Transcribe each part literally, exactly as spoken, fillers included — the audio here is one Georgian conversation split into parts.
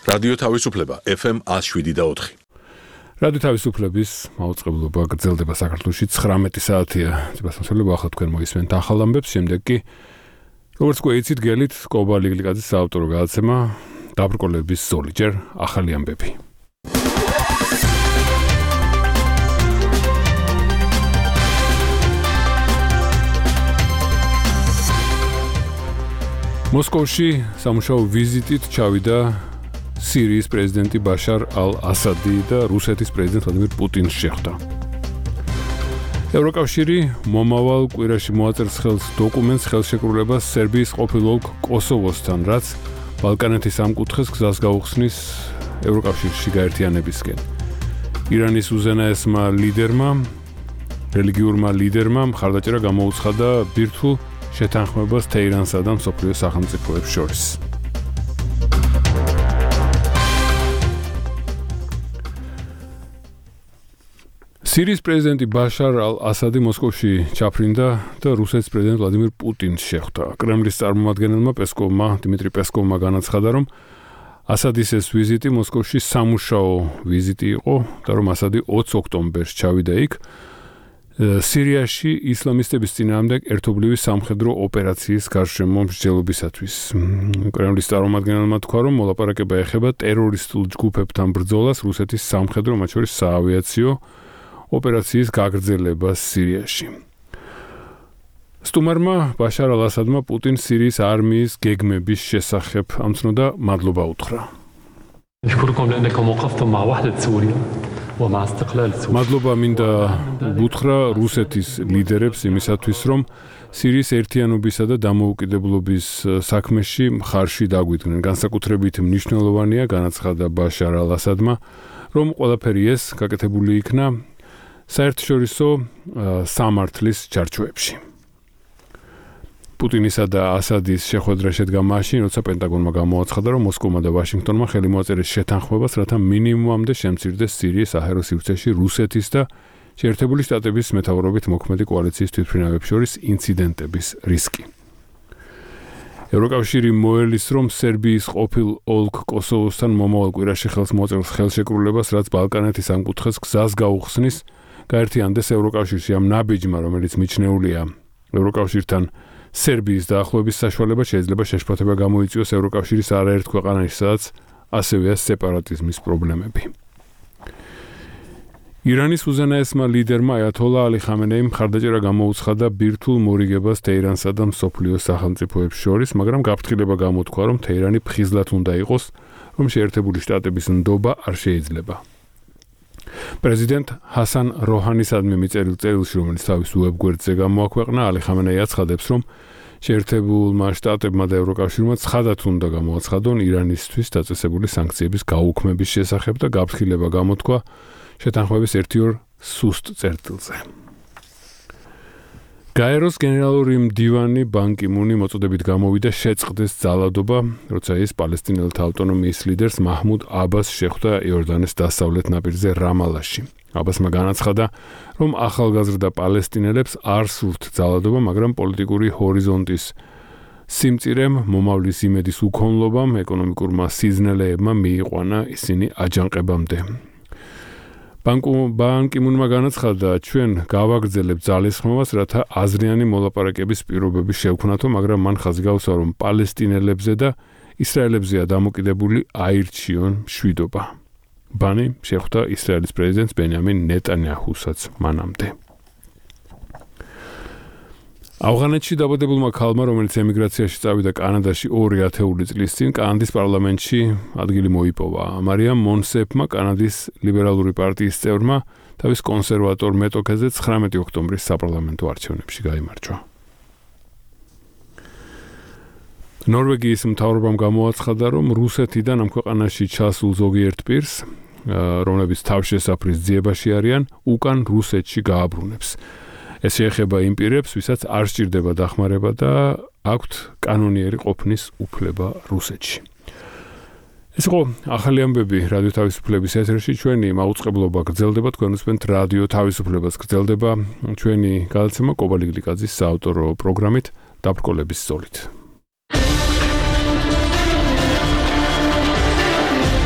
რადიო თავისუფლება ეფ ემ one oh seven point four. რადიო თავისუფლების მაუწყებლობა გრძელდება საქართველოში ცხრამეტი საათია. ძებასმოსავლება ახლა თქვენ მოისმენთ ახალ ამბებს, შემდეგ კი როგორც გვეიცით გელით კობა ლიგლიკაძის საავტორო გადაცემა დაბრკოლების ზოლი, ჯერ ახალი ამბები. მოსკოვში სამუშაო ვიზიტით ჩავიდა სირიის პრეზიდენტი ბაშარ ალ-ასადი და რუსეთის პრეზიდენტ ვლადიმირ პუტინს შეხვდა. ევროკავშირი მომავალ კვირაში მოაწერს ხელს დოკუმენტს ხელშეკრულებას სერბიის ყოფილ ოლქ კოსოვოსთან, რაც ბალკანეთის ამ კუთხეს გზას გაუხსნის ევროკავშირში გაერთიანებისკენ. ირანის უზენაესმა ლიდერმა, რელიგიურმა ლიდერმა მხარდაჭერა გამოუცხადა ბირთვულ შეთანხმებას თეირანსა და მსოფლიო სახელმწიფოებს შორის. სირიის პრეზიდენტი ბაშარ ალ-ასადი მოსკოვში ჩაფრინდა და რუსეთის პრეზიდენტ ვლადიმირ პუტინს შეხვდა. კრემლის წარმომადგენელმა პესკოვმა, დიმიტრი პესკოვმა განაცხადა, რომ ასადის ეს ვიზიტი მოსკოვში სამუშაო ვიზიტი იყო და რომ ასადი ოცი ოქტომბერს ჩავიდა იქ სირიაში ისლამისტების წინააღმდეგ ერთობლივი სამხედრო ოპერაციის გარშემო მსჯელობისათვის. კრემლის წარმომადგენელმა თქვა, რომ მოლაპარაკება ეხება ტერორისტულ ჯგუფებთან ბრძოლას რუსეთის სამხედრო, მათ შორის საავიაციო ოპერაციის გაგრძელებას სირიაში. სტუმარმა ბაშარ ალ-ასადმა პუტინს სირიის არმიის გეგმების შესახებ ამცნო და მადლობა უთხრა. მადლობა მინდა უთხრა რუსეთის ლიდერებს იმისათვის, რომ სირიის ერთიანობისა და დამოუკიდებლობის საქმეში მხარში დაგვიდგნენ. განსაკუთრებით მნიშვნელოვანია, განაცხადა ბაშარ ალ-ასადმა, რომ ყველაფერი ეს გაკეთებული იქნა საერთაშორისო სამართლის ჩარჩოებში. პუტინისა და ასადის შეხვედრა შედგა მაშინ, როცა პენტაგონმა გამოაცხადა, რომ მოსკოვმა და ვაშინგტონმა ხელი მოაწერეს შეთანხმებას, რათა მინიმუმამდე შემცირდეს სირიის საჰაერო სივრცეში რუსეთის და შეერთებული შტატების მეთაურობით მოქმედი კოალიციის თვითმფრინავებს შორის ინციდენტების რისკი. ევროკავშირი მოელის, რომ სერბიის ყოფილ ოლქ კოსოვოსთან მომავალ კვირაში ხელს მოაწერს ხელშეკრულებას, რაც ბალკანეთის ამ კუთხეს გზას გაუხსნის გაერთიანდეს ევროკავშირში. ამ ნაბიჯმა, რომელიც მიჩნეულია ევროკავშირთან სერბიის დაახლოების საშუალება, შეიძლება შეშფოთება გამოიწვიოს ევროკავშირის არაერთ ქვეყანაში, სადაც ასევეა სეპარატიზმის პრობლემები. ირანის უზენაესმა ლიდერმა აიათოლა ალი ხამენეიმ მხარდაჭერა გამოუცხადა ბირთვულ მორიგებას თეირანსა და მსოფლიო სახელმწიფოებს შორის, მაგრამ გაფრთხილება გამოთქვა, რომ თეირანი ფხიზლად უნდა იყოს, რომ შეერთებული შტატების ნდობა არ შეიძლება. პრეზიდენტ ჰასან როჰანისადმი მიწერილ წერილში, რომელიც თავის უებგვერდზე გამოაქვეყნა, ალი ხამენეი აცხადებს, რომ შეერთებულმა შტატებმა და ევროკავშირმა ცხადად უნდა გამოაცხადონ ირანისთვის დაწესებული სანქციების გაუქმების შესახებ და გაფრთხილება გამოთქვა შეთანხმების ერთი-ორ სუსტ წერტილზე. გაეროს გენერალური მდივანი ბან კი მუნი მოწოდებით გამოვიდა შეწყდეს ძალადობა, როცა ის პალესტინელთა ავტონომიის ლიდერს მაჰმუდ აბას შეხვდა იორდანეს დასავლეთ ნაპირზე რამალაში. აბასმა განაცხადა, რომ ახალგაზრდა პალესტინელებს არ სურთ ძალადობა, მაგრამ პოლიტიკური ჰორიზონტის სიმწირემ, მომავლის იმედის უქონლობამ, ეკონომიკურმა სიზნელეებმა მიიყვანა ისინი აჯანყებამდე. ბან კი მუნმა განაცხადა, ჩვენ გავაგრძელებთ ძალისხმევას, რათა აზრიანი მოლაპარაკების პირობები შევქმნათო, მაგრამ მან ხაზი გაუსვა, რომ პალესტინელებზე და ისრაელებზეა დამოკიდებული აირჩიონ მშვიდობა. ბანი შეხვდა ისრაელის პრეზიდენტს ბენიამინ ნეტანიაჰუსაც მანამდე. ავღანეთში დაბადებულმა ქალმა, რომელიც ემიგრაციაში წავიდა კანადაში ორი ათეული წლის წინ, კანადის პარლამენტში ადგილი მოიპოვა. მარიამ მონსეფმა, კანადის ლიბერალური პარტიის წევრმა, თავის კონსერვატორ მეტოქეზე ცხრამეტი ოქტომბრის საპარლამენტო არჩევნებში გაიმარჯვა. ნორვეგიის მთავრობამ გამოაცხადა, რომ რუსეთიდან ამ ქვეყანაში ჩასულ ზოგიერთ პირს, რომლებიც თავშესაფრის ძიებაში არიან, უკან რუსეთში გააბრუნებს. ეს შეეხება იმ პირებს, ვისაც არ სჭირდება დახმარება და აქვთ კანონიერი ყოფნის უფლება რუსეთში. ეს იყო ახალი ამბები რადიო თავისუფლების ეთერში. ჩვენი მაუწყებლობა გრძელდება, თქვენ უსმენთ რადიო თავისუფლებას, გრძელდება ჩვენი გადაცემა კობა ლიგლიკაძის საავტორო პროგრამით დაბრკოლების ზოლით.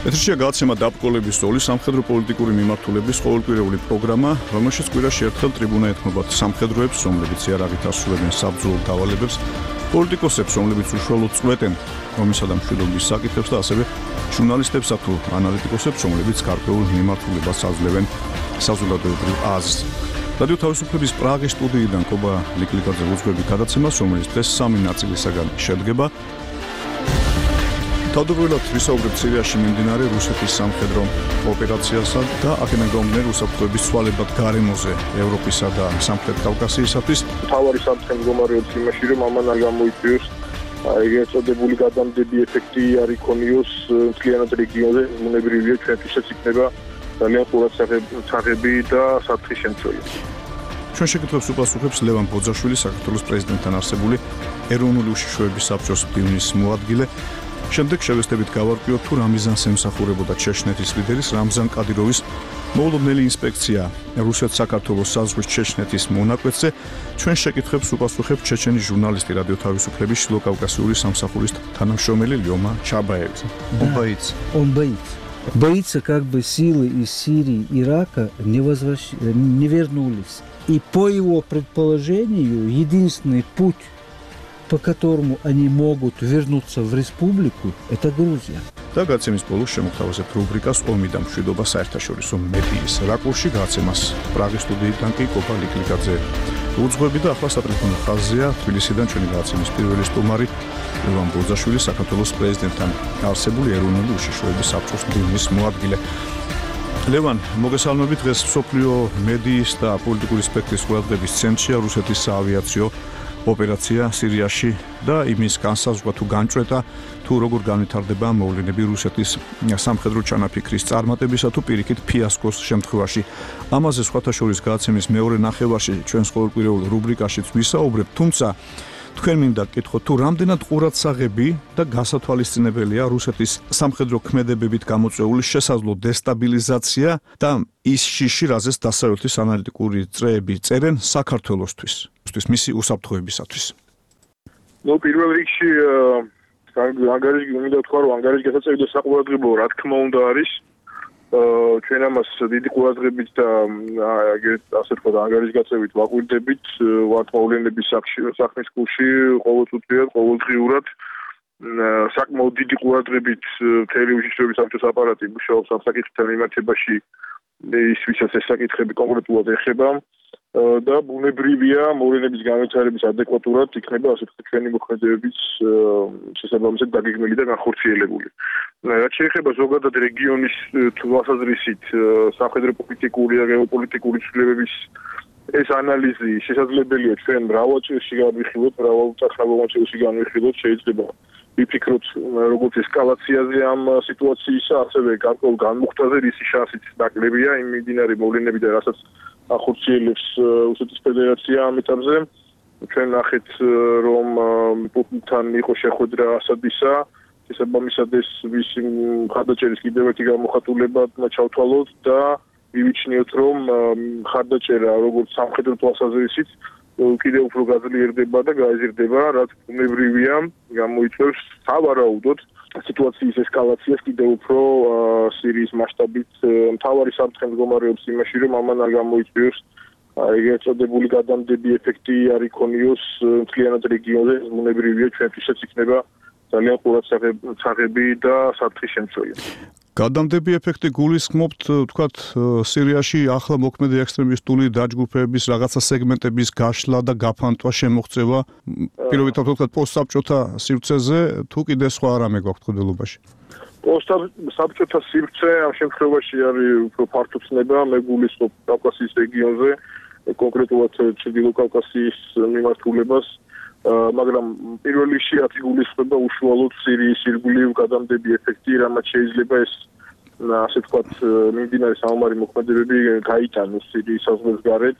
ეთერშია გადაცემა დაბრკოლების ზოლი სამხედრო პოლიტიკური მიმართულების ყოველკვირეული პროგრამა, რომელშიც კვირაში ერთხელ ტრიბუნა ეთმობათ სამხედროებს, რომლებიც იარაღით ასრულებენ საბრძოლო დავალებებს, პოლიტიკოსებს, რომლებიც უშუალოდ წვეტენ რომისა და მშვიდობის საკითხებს და ასევე ჟურნალისტებსა თუ ანალიტიკოსებს, რომლებიც გარკვეულ მიმართულებას აძლევენ საზოგადოებრივ აზრს. რადიო თავისუფლების პრაღის სტუდიიდან კობა ლიკლიკაძე უძღვები გადაცემას, რომელიც დღეს სამი ნაწილისაგან შედგება. თავდაპირველად ვისაუბრებთ სირიაში მიმდინარე რუსეთის სამხედრო ოპერაციასა და აქედან გამომდინარე უსაფრთხოების ცვალებად გარემოზე ევროპისა და სამხრეთ კავკასიისათვის. მთავარი საფრთხე მდგომარეობს იმაში, რომ ამან არ გამოიწვიოს ეგრეთ წოდებული გადამდები ეფექტი არ იქონიოს მთლიანად რეგიონზე, ბუნებრივია ჩვენთვისაც იქნება ძალიან ყურადსაღები და საფრთხის შემცველი. ჩვენ შეკითხვებს უპასუხებს ლევან ბოძაშვილი, საქართველოს პრეზიდენტთან არსებული ეროვნული უშიშროების საბჭოს მდივნის მოადგილე. შემდეგ შევესწრებით გავარკვიოთ თუ რა მიზანს ემსახურებოდა ჩეჩნეთის ლიდერის რამზან კადიროვის მოულოდნელი ინსპექცია რუსეთ-საქართველოს საზღვრის ჩეჩნეთის მონაკვეთზე. ჩვენ შეკითხვებს უპასუხებს ჩეჩენი ჟურნალისტი რადიო თავისუფლების შილოკავკასიური სამსახურის თანამშრომელი ლიომა ჩაბაევი. Он боится. Он боится. Боится, как бы силы из Сирии, Ирака не, возвращ... не вернулись. И по его предположению, единственный путь, по которому они могут вернуться в республику, это Грузия. და გადაცემის ბოლოს შემოგთავაზებთ რუბრიკას ომი და მშვიდობა საერთაშორისო მედიის რაკურსში. გადაცემას პრაღის სტუდიიდან კი კობა ლიკლიკაძე უძღვები და ახლა სატელეფონო ხაზია თბილისიდან ჩვენი გადაცემის პირველი სტუმარი ლევან ბოძაშვილი, საქართველოს პრეზიდენტთან არსებული ეროვნული უშიშროების საბჭოს მდივნის მოადგილე. ლევან, მოგესალმებით. დღეს მსოფლიო მედიის და პოლიტიკური სპექტრის ყურადღების ცენტრშია რუსეთის საავიაციო ოპერაცია სირიაში და იმის განსაზღვრა თუ განჭვრეტა თუ როგორ განვითარდება მოვლენები რუსეთის სამხედრო ჩანაფიქრის წარმატებისა თუ პირიქით ფიასკოს შემთხვევაში. ამაზე სხვათა შორის გადაცემის მეორე ნახევარში ჩვენს ყოველკვირეულ რუბრიკაშიც ვისაუბრებთ, თუმცა თქვენ მინდა გკითხოთ თუ რამდენად ყურადსაღები და გასათვალისწინებელია რუსეთის სამხედრო ქმედებებით გამოწვეული შესაძლო დესტაბილიზაცია და ის შიში, რაზეც დასავლეთის ანალიტიკური წრეები წერენ საქართველოსთვის, მისი უსაფრთხოებისათვის. ნუ პირველ რიგში ანგარიში მინდა თქვა, რომ ანგარიში გასაწევი და საყურადღებო რა თქმა უნდა არის. ჩვენ ამას დიდი ყურადღებით და ასე თქვა ანგარიშის გაწევით ვაკვირდებით ვართ მოვლენების საქმის კურსში ყოველწუთიურად, ყოველდღიურად. საკმაოდ დიდი ყურადღებით მთელი უშიშროების საბჭოს აპარატი მუშაობს ამ საკითხთან მიმართებაში, ის ვისაც ეს საკითხები კონკრეტულად ეხება და ბუნებრივია მოვლენების განვითარების ადეკვატურად იქნება ასე თქვა ჩვენი მოქმედებების შესაბამისად დაგეგმილი და განხორციელებული. რაც შეეხება ზოგადად რეგიონის თვალსაზრისით სამხედრო პოლიტიკური და გეოპოლიტიკური ცვლილებების ეს ანალიზი შესაძლებელია ჩვენ მრავალ წელში განვიხილოთ, მრავალ წელში განვიხილოთ, შეიძლება ვიფიქროთ როგორც ესკალაციაზე ამ სიტუაციისა, ასევე გარკვეულ განმუხტაზე, რის შანსიც ნაკლებია იმ მიმდინარე მოვლენები და რასაც ახორციელებს რუსეთის ფედერაცია ამ ეტაპზე. ჩვენ ნახეთ რომ პუტინთან იყო შეხვედრა ასადისა, შესაბამისად ეს მისი მხარდაჭერის კიდევ ერთი გამოხატულება ჩავთვალოთ და მივიჩნიოთ რომ მხარდაჭერა როგორც სამხედრო თვალსაზრისით კიდევ უფრო გაძლიერდება და გაიზრდება, რაც ბუნებრივია გამოიწვევს სავარაუდოდ სიტუაციის ესკალაციას კიდევ უფრო სირიის მასშტაბით. მთავარი საფრთხე მდგომარეობს იმაში, რომ ამან არ გამოიწვიოს ეგრეთ წოდებული გადამდები ეფექტი არ იქონიოს მთლიანად რეგიონზე, ბუნებრივია ჩვენთვისაც იქნება ძალიან ყურადსაღები და საფრთხის შემცველი. გადამდები ეფექტი გულისხმობთ, თქვათ, სირიაში ახლა მოქმედი ექსტრემისტული დაჯგუფების რაღაცა სეგმენტების გაშლა და გაფანტვა შემოღწევა, პირობითად ვთქვათ, პოსტსაბჭოთა სივრცეზე, თუ კიდე სხვა რამე გვაქვს მხედველობაში? პოსტსაბჭოთა სივრცე ამ შემთხვევაში არის უფრო ფართო ცნება, მე გულისხმობ კავკასიის რეგიონზე, კონკრეტულად ჩრდილო კავკასიის მიმართულებას. მაგრამ პირველ რიგში რაც გულისხმობა უშუალოდ სირიის ირგვლივ გადამდები ეფექტი, რამაც შეიძლება ეს ასე ვთქვათ მიმდინარე საომარი მოქმედებები გაიტანოს სირიის საზღვრის გარეთ.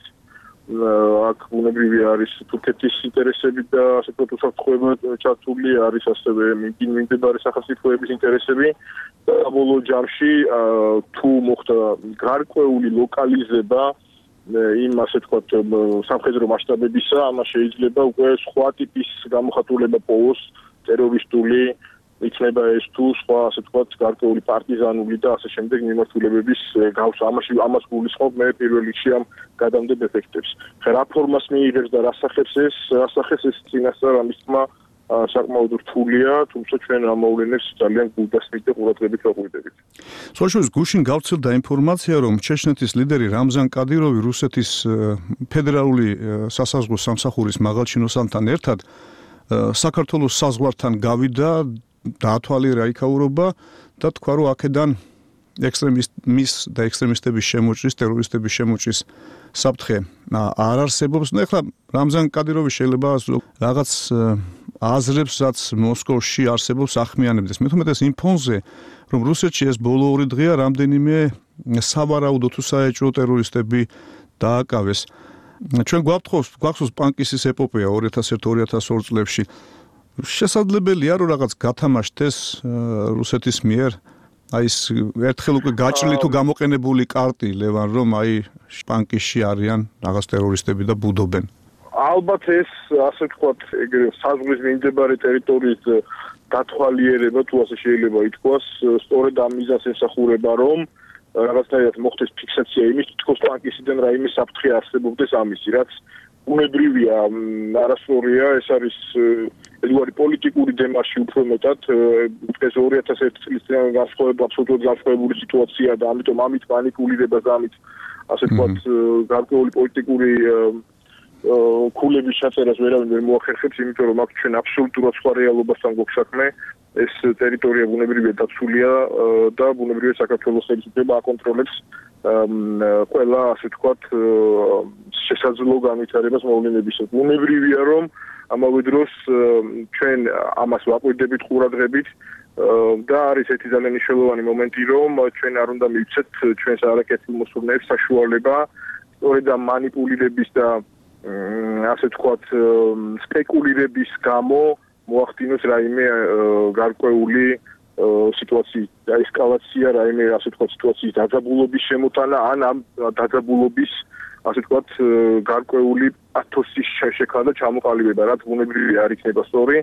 აქ ბუნებრივია არის თურქეთის ინტერესები და ასე ვთქვათ უსაფრთხოება ჩართული არის, ასევე მიმდებარე სახელმწიფოების ინტერესები და ბოლო ჯამში თუ მოხდა გარკვეული ლოკალიზება იმ ასე ვთქვათ სამხედრო მასშტაბებისა, ამას შეიძლება უკვე სხვა ტიპის გამოხატულება პოვოს, ტერორისტული იქნება ეს თუ სხვა ასე ვთქვათ გარკვეული პარტიზანული და ასე შემდეგ მიმართულებების გავსვა. ამაში ამას გულისხმობ მე პირველ რიგში ამ გადამდებ ეფექტებს. რა ფორმას მიიღებს და რა სახეს ეს, რა სახეს ეს წინასწარ ამის თმა საკმაოდ რთულია, თუმცა ჩვენ ამ მოვლენებს ძალიან გულდასმით და ყურადღებით ვაღვიდებით. სხვაშორის გუშინ გავრცელდა ინფორმაცია, რომ ჩეჩნეთის ლიდერი რამზან კადიროვი რუსეთის ფედერალური სასაზღვრო სამსახურის მაღალჩინოსანთან ერთად საქართველოს საზღვართან გავიდა, დაათვალიერა იქაურობა და თქვა, რომ აქედან ექსტრემისტების და ექსტრემისტების შემოჭრის, ტერორისტების შემოჭრის საფრთხე არ არსებობს. ნუ ეხლა რამზან კადიროვი შეიძლება რაღაც აზრებს, რაც მოსკოვში არსებობს, ახმიანებდეს. მე თუმცა იმ ფონზე, რომ რუსეთში ეს ბოლო ორი დღეა რამდენიმე სავარაუდო თუ საეჭვო ტერორისტები დააკავეს. ჩვენ გვაფრთხოს, გვახსოვს პანკისის ეპოპეა ორი ათას ერთი ორი ათას ორი წლებში. შესაძლებელია, რომ რაღაც გათამაშდეს რუსეთის მიერ აი ეს ერთხელ უკვე გაჭრილი თუ გამოყენებული კარტი ლევან, რომ აი პანკისში არიან რაღაც ტერორისტები და ბუდობენ. ალბათ ეს ასე ვთქვათ, ეგრე საზღვრის მიმდებარე ტერიტორიის დათვალიერება თუ ასე შეიძლება ითქვას, სწორედ ამ მიზანს ემსახურება, რომ რაღაცნაირად მოხდეს ფიქსაცია იმის, თქოს პანკისიდან რაიმე საფრთხე არსებობდეს ამისი, რაც უნებრივია, არასწორია, ეს არის ელუარი პოლიტიკური დემარში უფრო მეტად, ეს ორი ათას ერთი წლის წინ განსხვავებული, აბსოლუტურად განსხვავებული სიტუაცია და ამიტომ ამით მანიპულირება და ამით ასე ვთქვათ, გარკვეული პოლიტიკური ქულების ჩაწერას ვერავინ ვერ მოახერხებს, იმიტომ რომ აქ ჩვენ აბსოლუტურად სხვა რეალობასთან გვაქვს საქმე, ეს ტერიტორია ბუნებრივია დაცულია და ბუნებრივია საქართველოს ხელისუფლება აკონტროლებს ყველა ასე ვთქვათ შესაძლო განვითარებას მოვლენებისას. ბუნებრივია რომ ამავე დროს ჩვენ ამას ვაკვირდებით ყურადღებით და არის ერთი ძალიან მნიშვნელოვანი მომენტი, რომ ჩვენ არ უნდა მივცეთ ჩვენს არაკეთილ მოსურნეებს საშუალება სწორედ ამ მანიპულირების და ასე ვთქვათ სპეკულირების გამო მოახდინოს რაიმე გარკვეული სიტუაციის ესკალაცია, რაიმე ასე ვთქვათ სიტუაციის დაძაბულობის შემოტანა ან ამ დაძაბულობის ასე ვთქვათ გარკვეული ათოსის შექმნა და ჩამოყალიბება, რაც ბუნებრივი არ იქნება სწორი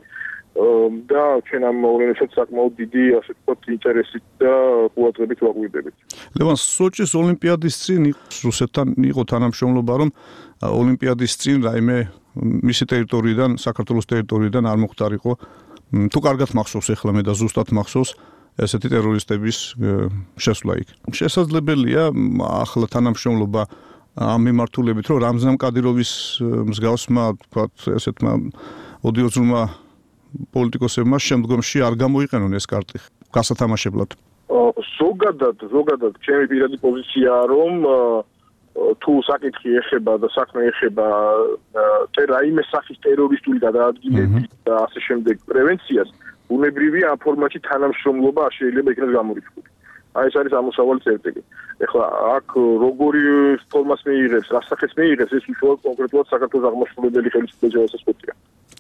და ჩვენ ამ მოვლენებსაც საკმაოდ დიდი ასე ვთქვათ ინტერესით და ყურადღებით ვაღვიდებთ. ლევან, სოჭის ოლიმპიადის წინ რუსეთთან იყო თანამშრომლობა, რომ ოლიმპიადის წინ რაიმე მისი ტერიტორიიდან, საქართველოს ტერიტორიიდან არ მოხდარიყო. თუ კარგად მახსოვს ახლა მე და ზუსტად მახსოვს ესეთი ტერორისტების შესვლა იქ. შესაძლებელია ახლა თანამშრომლობა ამ მიმართულებით, რომ რამზან კადიროვის მსგავსმა, ვთქვათ, ესეთმა ოდიოზურმა პოლიტიკოსებმა შემდგომში არ გამოიყენონ ეს კარტი გასათამაშებლად. ზოგადად, ზოგადად ჩემი პირადი პოზიციაა, რომ თუ საკითხი ეხება და საქმე ეხება რაიმე სახის ტერორისტული გადაადგილების და ასე შემდეგ პრევენციას, ბუნებრივია ამ ფორმატში თანამშრომლობა არ შეიძლება იქნას გამორიცხული. აი ეს არის ამოსავალი წერტილი. ეხლა აქ როგორი ფორმას მიიღებს, რა სახეს მიიღებს, ეს უშუალოდ კონკრეტულად საქართველოს აღმასრულებელი ხელისუფლების შესაძლოა.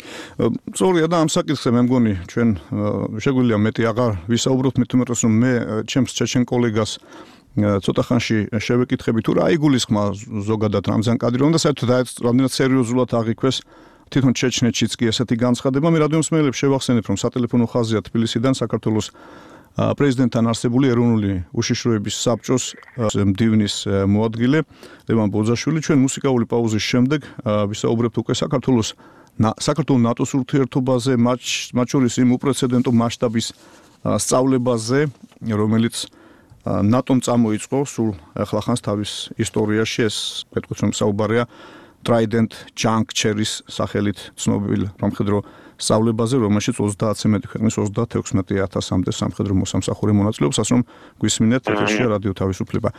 სწორია და ამ საკითხზე მე მგონი ჩვენ შეგვიძლია მეტი აღარ ვისაუბროთ, მე თუმეტეს რომ მე ჩემს ჩეჩენ კოლეგას ცოტა ხანში შევეკითხები თუ რა იგულისხმა ზოგადად რამზან კადიროვმა და საერთოდ რამდენად სერიოზულად აღიქვეს თვითონ ჩეჩნეთშიც კი ესეთი განცხადება. მე რადიომსმენელებს შევახსენებ, რომ სატელეფონო ხაზია თბილისიდან საქართველოს პრეზიდენტთან არსებული ეროვნული უშიშროების საბჭოს მდივნის მოადგილე ლევან ბოძაშვილი. ჩვენ მუსიკალური პაუზის შემდეგ ვისაუბრებთ უკვე საქართველოს საქართველოს ნატოს ურთიერთობაზე, მათ შორის იმ უპრეცედენტო მასშტაბის სწავლებაზე, რომელიც ნატომ წამოიწყო სულ ახლახანს თავის ისტორიაში. ეს მეთქვით რომ საუბარია Trident Juncture-ის სახელით ცნობილ სამხედრო სწავლებაზე, რომელშიც ოცდაათზე მეტი ქვეყნის ოცდაათექვსმეტი ათასამდე სამხედრო მოსამსახური მონაწილეობს, ასე რომ გვისმინეთ ეთერშია რადიო თავისუფლება.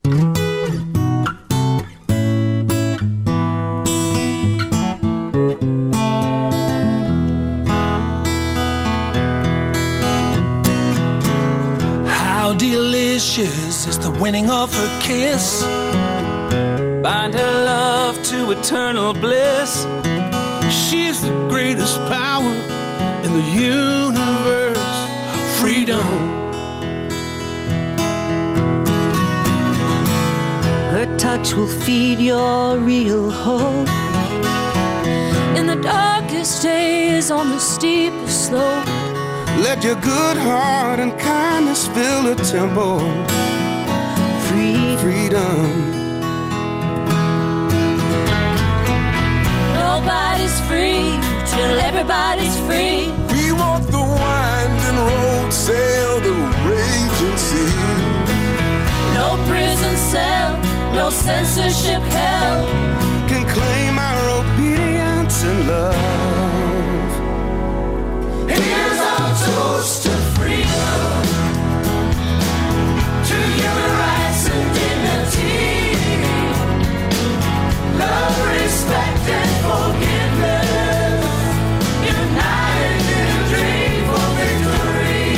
Delicious is the winning of her kiss. Bind her love to eternal bliss. She's the greatest power in the universe. Freedom. Her touch will feed your real hope. In the darkest days on the steepest slope, Let your good heart and kindness fill the temple. Free. Freedom. Nobody's free till everybody's free. We walk the winding road, sail the raging sea. No prison cell, no censorship hell Can claim our obedience and love. Here's our toast to freedom, to human rights and dignity, love, respect, and forgiveness, united in a dream for victory.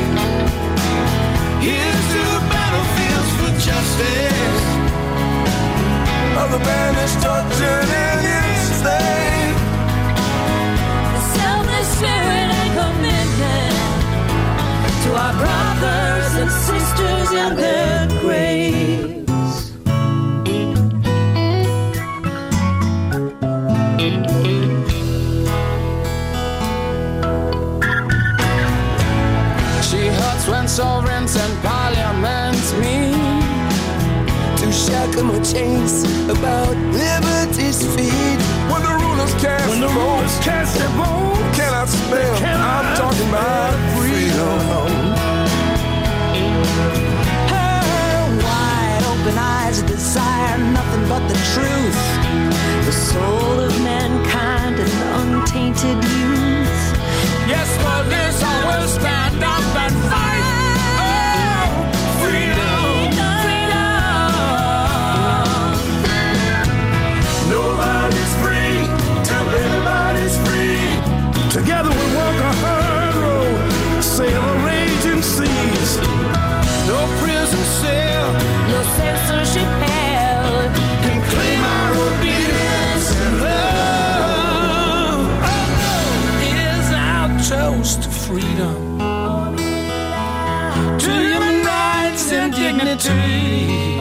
Here's to the battlefields for justice, of the banished, tortured, and enslaved. Selfless spirit and commitment to our brothers and sisters in their graves. She hurts when sovereigns and parliaments meet to shackle my chains about liberty's feet. When the rulers cast when the rulers cast their bones, cannot spell. I'm talking about freedom. Her wide open eyes desire nothing but the truth, the soul of mankind and untainted youth. Yes, for this I will stand up and fight. Oh, freedom. Nobody's free till everybody's free. Together we walk a hard road, sail the raging seas. No prison cell, No censorship hell can claim our obedience and love. Oh, it is our toast to freedom, to human rights and dignity,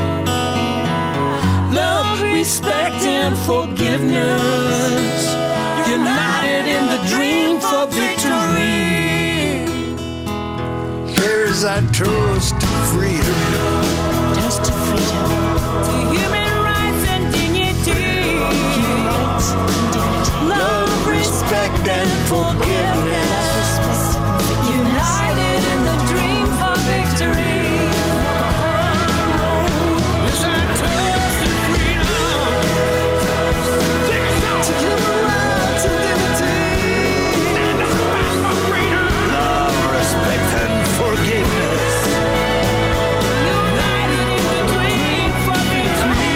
love, respect, and forgiveness, united in the dream for victory. Here's our toast to freedom. just to freedom, To human rights and dignity, love, respect, and forgiveness, united in the dream for victory. Here's our toast to freedom. To human rights and dignity, love, respect, and forgiveness, united in the dream for victory.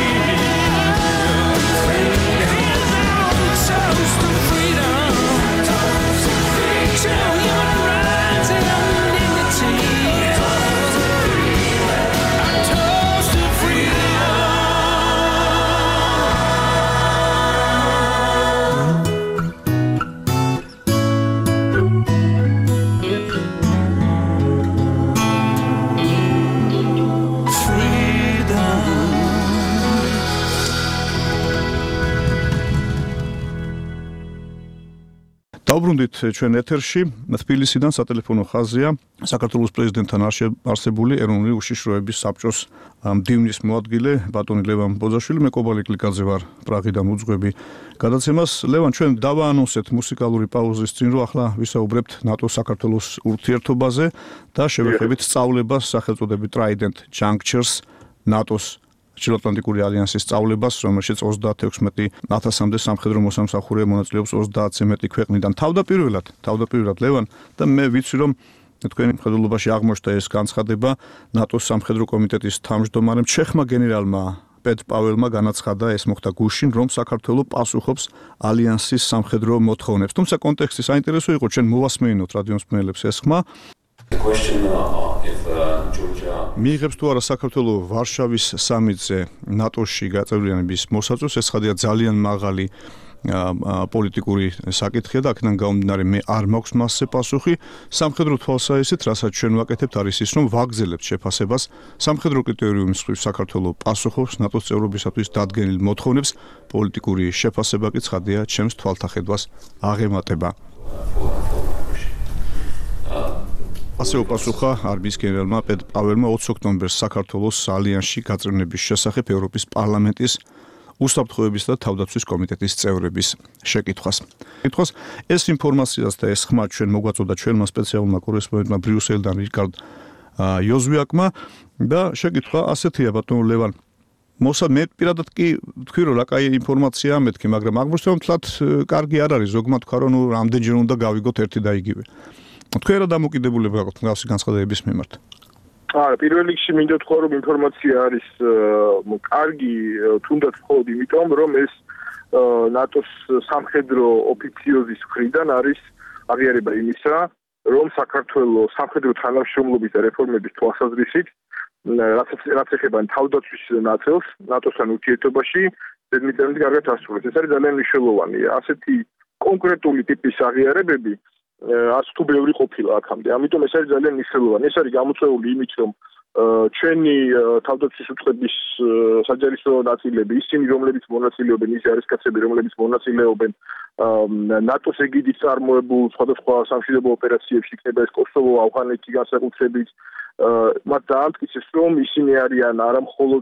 Here's our toast to freedom. To human rights and dignity, our toast to freedom. დავბრუნდით ჩვენ ეთერში. თბილისიდან სატელეფონო ხაზია საქართველოს პრეზიდენტთან არსებული ეროვნული უშიშროების საბჭოს მდივნის მოადგილე ბატონი ლევან ბოძაშვილი. მე კობალი კლიკაძე ვარ, პრაღიდან უძღვები გადაცემას. ლევან, ჩვენ დავაანონსეთ მუსიკალური პაუზის წინ, რომ ახლა ვისაუბრებთ ნატო-საქართველოს ურთიერთობაზე და შევეხებით სწავლებას სახელწოდებით Trident Junctures ნატოს ჩრდილოატლანტიკური ალიანსის სწავლებას, რომელშიც ოცდაათი ათასამდე სამხედრო მოსამსახურე მონაწილეობს ოცდაათზე მეტი ქვეყნიდან. თავდაპირველად, თავდაპირველად ლევან და მე ვიცი, რომ თქვენი მხედველობაში აღმოჩნდა ეს განცხადება ნატოს სამხედრო კომიტეტის თავმჯდომარემ ჩეხმა გენერალმა პეტ პაველმა განაცხადა, ეს მოხდა გუშინ, რომ საქართველო პასუხობს ალიანსის სამხედრო მოთხოვნებს. თუმცა კონტექსტი საინტერესო იყო, ჩვენ მოვასმეინოთ რადიომსმენელებს ეს ხმა. The question uh, if uh, Georgia მიიღებს თუ არა საქართველო ვარშავის სამიტზე ნატოში გაწევრიანების მოსაწვევს, ეს ხადია ძალიან მაღალი პოლიტიკური საკითხია და აქედან გამომდინარე მე არ მაქვს მასზე პასუხი. სამხედრო თვალსაზრისით, რასაც ჩვენ ვაკეთებთ, არის ის, რომ ვაგრძელებთ შეფასებას სამხედრო კრიტერიუმის მხრივ საქართველო პასუხობს ნატოს წევრობისათვის დადგენილ მოთხოვნებს. პოლიტიკური შეფასება კი ცხადია ჩემს თვალთახედვას აღემატება. uh, ასე უპასუხა არმიის გენერალმა პეტრ პაველმა ოცი ოქტომბერს საქართველოს ალიანსში გაწევრიანების შესახებ ევროპის პარლამენტის უსაფრთხოების და თავდაცვის კომიტეტის წევრების შეკითხვას. კითხვას ეს ინფორმაციას და ეს ხმა ჩვენ მოგვაწოდა ჩვენმა სპეციალურმა კორესპონდენტმა ბრიუსელიდან რიკარდ იოზვიაკმა და შეკითხვა ასეთია ბატონო ლევან მოსა მე პირადად კი თქვი რომ რა კაი ინფორმაციაა მეთქი მაგრამ აღმოსავლეთ თლათ კარგი არ არის ზოგმა თქვა რომ ნუ რამდენჯერ უნდა გავიგოთ ერთი და იგივე თქვენ რა დამოკიდებულება გაქვთ მსგავსი განცხადებების მიმართ არა პირველ რიგში მინდა თქვა რომ ინფორმაცია არის კარგი თუნდაც მხოლოდ იმიტომ რომ ეს ნატოს სამხედრო ოფიციოზის მხრიდან არის აღიარება იმისა რომ საქართველოს სამხედრო თანამშრომლობის და რეფორმების თვალსაზრისით რაც ეხება თავდაცვის ნაწილს ნატოსთან ურთიერთობაში ზედმიწევნით კარგად ასრულებს. ეს არის ძალიან მნიშვნელოვანი. ასეთი კონკრეტული ტიპის აღიარებები არც თუ ბევრი ყოფილა აქამდე. ამიტომ ეს არის ძალიან მნიშვნელოვანი. ეს არის გამოწვეული იმით, რომ ჩვენი თავდაცვის უწყების საჯარისო ნაწილები, ისინი რომლებიც მონაწილეობენ, ის ჯარისკაცები რომლებიც მონაწილეობენ ნატოს ეგიდით წარმოებულ სხვადასხვა სამშვიდობო ოპერაციებში, იქნება ეს კოსოვო, ავღანეთი განსაკუთრებით მათ დაამტკიცეს რომ ისინი არიან არა მხოლოდ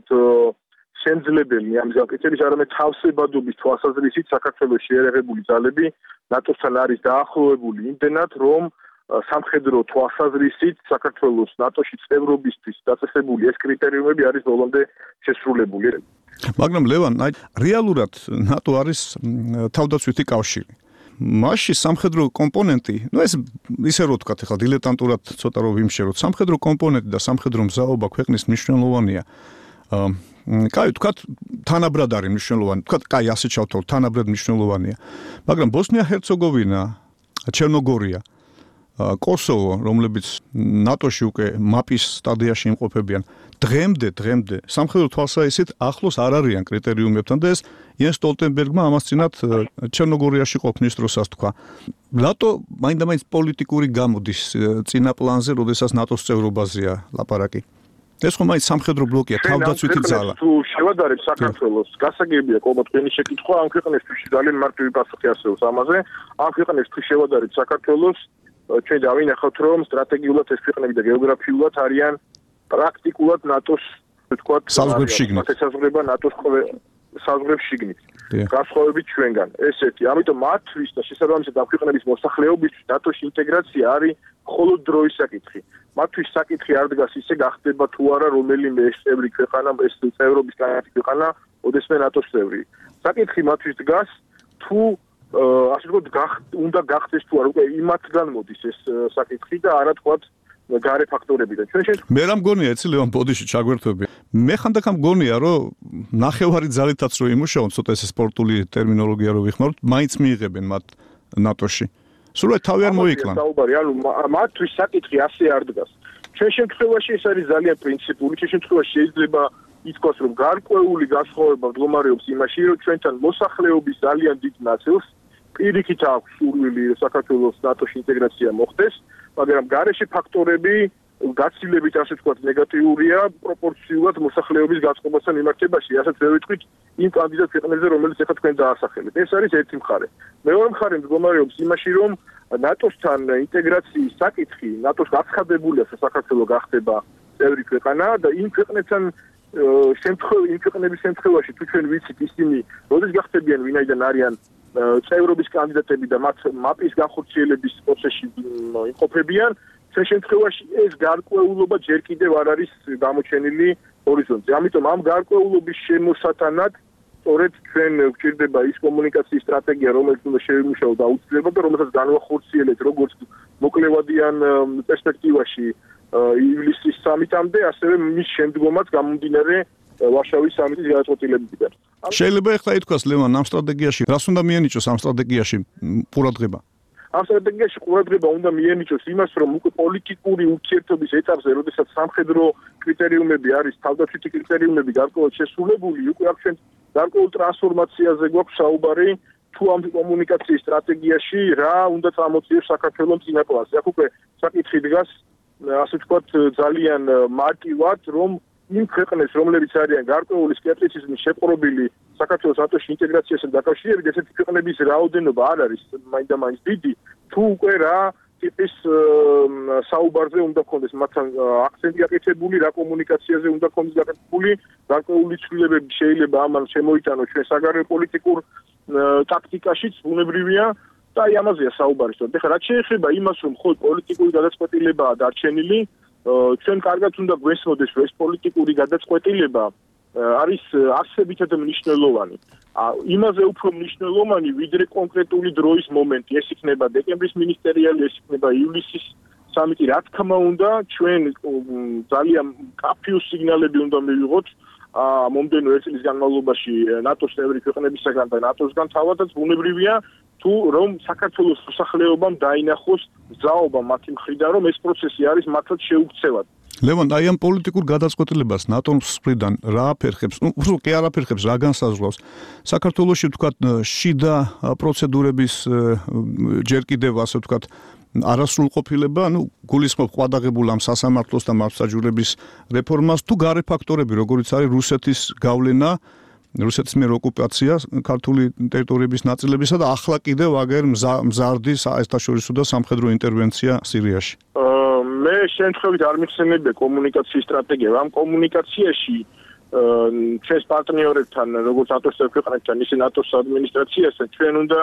შემძლებელი ამ ზაკეთების არამედ თავსებადობის თვალსაზრისით საქართველოს შეერაღებული ძალები ნატოსთან არის დაახლოებული იმდენად რომ სამხედრო თვალსაზრისით საქართველოს ნატოში წევრობისთვის დაწესებული ეს კრიტერიუმები არის ბოლომდე შესრულებული. მაგრამ ლევან, აი რეალურად ნატო არის თავდაცვითი კავშირი. მასში სამხედრო კომპონენტი, ну ეს ისე რო ვთქვათ, ახლა დილეტანტურად ცოტა რო ვიმშეროთ, სამხედრო კომპონენტი და სამხედრო მზაობა ქვეყნის მნიშვნელოვანია. აა, კაი, ვთქვათ, თანაბრად არის მნიშვნელოვანი. ვთქვათ, კაი, ასე ჩავთვალოთ, თანაბრად მნიშვნელოვანია. მაგრამ ბოსნია-ჰერცეგოვინა, ჩერნოგორია, კოსოვო, რომლებიც ნატოში უკვე მაპის სტადიაში იმყოფებიან, დღემდე, დღემდე სამხედრო თვალსაზრისით ახლოს არ არიან კრიტერიუმებთან და ეს იენს სტოლტენბერგმა ამას წინათ ჩერნოგორიაში ყოფნის დროსაც თქვა. რატო მაინდა-მაინც პოლიტიკური გამოდის წინა პლანზე, როდესაც ნატოს წევრობაზეა ლაპარაკი? ეს ხომ მაინც სამხედრო ბლოკია, თავდაცვითი ძალა. თუ შევადარებ საქართველოს, გასაგებია კობოთ თქვენი შეკითხვა, ამ ქვეყნისთვის ძალიან მარტივი პასუხი ასეულს ამაზე. ამ ქვეყნისთვის შევადარებ საქართველოს ჩვენ დავინახავთ რომ სტრატეგიულად ეს ქვეყნები და გეოგრაფიულად არიან პრაქტიკულად ნატოს თქვა საზღვრებშიგნით ესაზღვრება ნატოს საზღვრებშიგნით გასხოვებით ჩვენგან ესეთი ამიტომ მათთვის და შესაბამისად ამ ქვეყნების მოსახლეობისთვის ნატოში ინტეგრაცია არის მხოლოდ დროის საკითხი მათთვის საკითხი არ დგას ისე გახდება თუ არა რომელიმე ეს წევრი ქვეყანა ეს წევრობის კანონი ქვეყანა ოდესმე ნატოს წევრი საკითხი მათთვის დგას თუ ასე ვთქვათ, უნდა გახდეს თუ არა, უკვე იმათგან მოდის ეს საკითხი და არა თქვათ გარე ფაქტორებიდან. ჩვენ შენ მე რა მგონია, ეცი ლევან ბოდიში ჩაგვერთვები. მე ხანდახან მგონია, რომ ნახევარი ძალითაც რო იმუშაონ, ცოტა ეს სპორტული ტერმინოლოგია რო ვიხმაროთ, მაინც მიიღებენ მათ ნატოში. სულ თავი არ მოიკლან. საუბარი, ანუ მათთვის საკითხი ასე არ დგას. ჩვენ შემთხვევაში ეს არის ძალიან პრინციპული, ჩვენ შემთხვევაში შეიძლება ითქვას, რომ გარკვეული გასხოვება მდგომარეობს იმაში, რომ ჩვენთან მოსახლეობის ძალიან დიდ ნაწილს პირიქით აქვს სურვილი საქართველოს ნატოში ინტეგრაცია მოხდეს, მაგრამ გარეშე ფაქტორები გაცილებით ასე ვთქვათ ნეგატიურია პროპორციულად მოსახლეობის გაწყობასთან მიმართებაში, ასაც ვერ ვიტყვით იმ კანდიდატ ქვეყნებზე, რომელიც ახლა თქვენ დაასახელეთ. ეს არის ერთი მხარე. მეორე მხარე მდგომარეობს იმაში, რომ ნატოსთან ინტეგრაციის საკითხი, ნატოს გაცხადებულია, რომ საქართველოს გახდება წევრი ქვეყანა და იმ ქვეყნებთან შემთხვევაში, იმ ქვეყნების შემთხვევაში თუ ჩვენ ვიცით ისინი, როდის გახდებიან ვინაიდან არიან წევრობის კანდიდატები და მათ მაპის განხორციელების პროცესში იმყოფებიან, ჩვენ შემთხვევაში ეს გარკვეულობა ჯერ კიდევ არ არის გამოჩენილი ჰორიზონტზე. ამიტომ ამ გარკვეულობის შემოსატანად სწორედ ჩვენ გვჭირდება ის კომუნიკაციის სტრატეგია, რომელიც უნდა შევიმუშაოთ აუცილებლად და რომელსაც განვახორციელეთ როგორც მოკლევადიან პერსპექტივაში ივლისის სამიტამდე, ასევე მის შემდგომაც გამომდინარე ვარშავის სამიტის გადაწყვეტილებიდან. შეიძლება ახლა ითქვას ლევან ამ სტრატეგიაში, რას უნდა მიენიჭოს ამ სტრატეგიაში ყურადღება? ამ სტრატეგიაში ყურადღება უნდა მიენიჭოს იმას, რომ უკვე პოლიტიკური ურთიერთობის ეტაპზე, როდესაც სამხედრო კრიტერიუმები არის, თავდაცვითი კრიტერიუმები გარკვეულად შესრულებული, უკვე აქ ჩვენ გარკვეულ ტრანსფორმაციაზე გვაქვს საუბარი, თუ ამ კომუნიკაციის სტრატეგიაში რა უნდა წამოწიოს საქართველოს წინა პლანზე. აქ უკვე საკითხი დგას, ასე ვთქვათ, ძალიან მარტივად, რომ იმ ქვეყნებს, რომლებიც არიან გარკვეული სკეპტიციზმის შეპყრობილი საქართველოს ნატოში ინტეგრაციასთან დაკავშირებით, ესეთი ქვეყნების რაოდენობა არ არის მაინდა-მაინც დიდი, თუ უკვე რა ტიპის საუბარზე უნდა გქონდეს მათთან აქცენტი გაკეთებული, რა კომუნიკაციაზე უნდა გქონდეს გაკეთებული, გარკვეული ცვლილებები შეიძლება ამან შემოიტანოს ჩვენ საგარეო პოლიტიკურ ტაქტიკაშიც, ბუნებრივია და აი ამაზეა საუბარი. ეხლა რაც შეეხება იმას, რომ ხო პოლიტიკური გადაწყვეტილებაა დარჩენილი, ჩვენ კარგად უნდა გვესმოდეს, რომ ეს პოლიტიკური გადაწყვეტილება არის არსებითად მნიშვნელოვანი. იმაზე უფრო მნიშვნელოვანი, ვიდრე კონკრეტული დროის მომენტი. ეს იქნება დეკემბრის მინისტერიალი, ეს იქნება ივლისის სამიტი. რა თქმა უნდა, ჩვენ ძალიან კაფიუს სიგნალები უნდა მივიღოთ მომდენო ერთ წლის განმავლობაში ნატოს წევრი ქვეყნებისაგან და ნატოსგან თავადაც ბუნებრივია თუ რომ საქართველოს მოსახლეობამ დაინახოს ძალაობა მათი მხრიდან, რომ ეს პროცესი არის მართლაც შეუქცევად. ლევან, აი ამ პოლიტიკურ გადაწყვეტილებას ნატოს მხრიდან რა აფერხებს? ნუ უბრალოდ კი არ აფერხებს, რა განსაზღვრავს? საქართველოში ვთქვათ შიდა პროცედურების ჯერ კიდევ ასე ვთქვათ არასრულყოფილება, ნუ გულისხმობ ყვადაღებულ ამ სასამართლოს და მართლმსაჯულების რეფორმას, თუ გარე ფაქტორები, როგორიც არის რუსეთის გავლენა, რუსეთის მიერ ოკუპაცია ქართული ტერიტორიების ნაწილებისა და ახლა კიდევ აგერ მზარდი საერთაშორისო და სამხედრო ინტერვენცია სირიაში. მე შემთხვევით არ მიხსენებია კომუნიკაციის სტრატეგია. ამ კომუნიკაციაში ჩვენს პარტნიორებთან, როგორც ნატოს ქვეყნებთან, ისე ნატოს ადმინისტრაციასთან, ჩვენ უნდა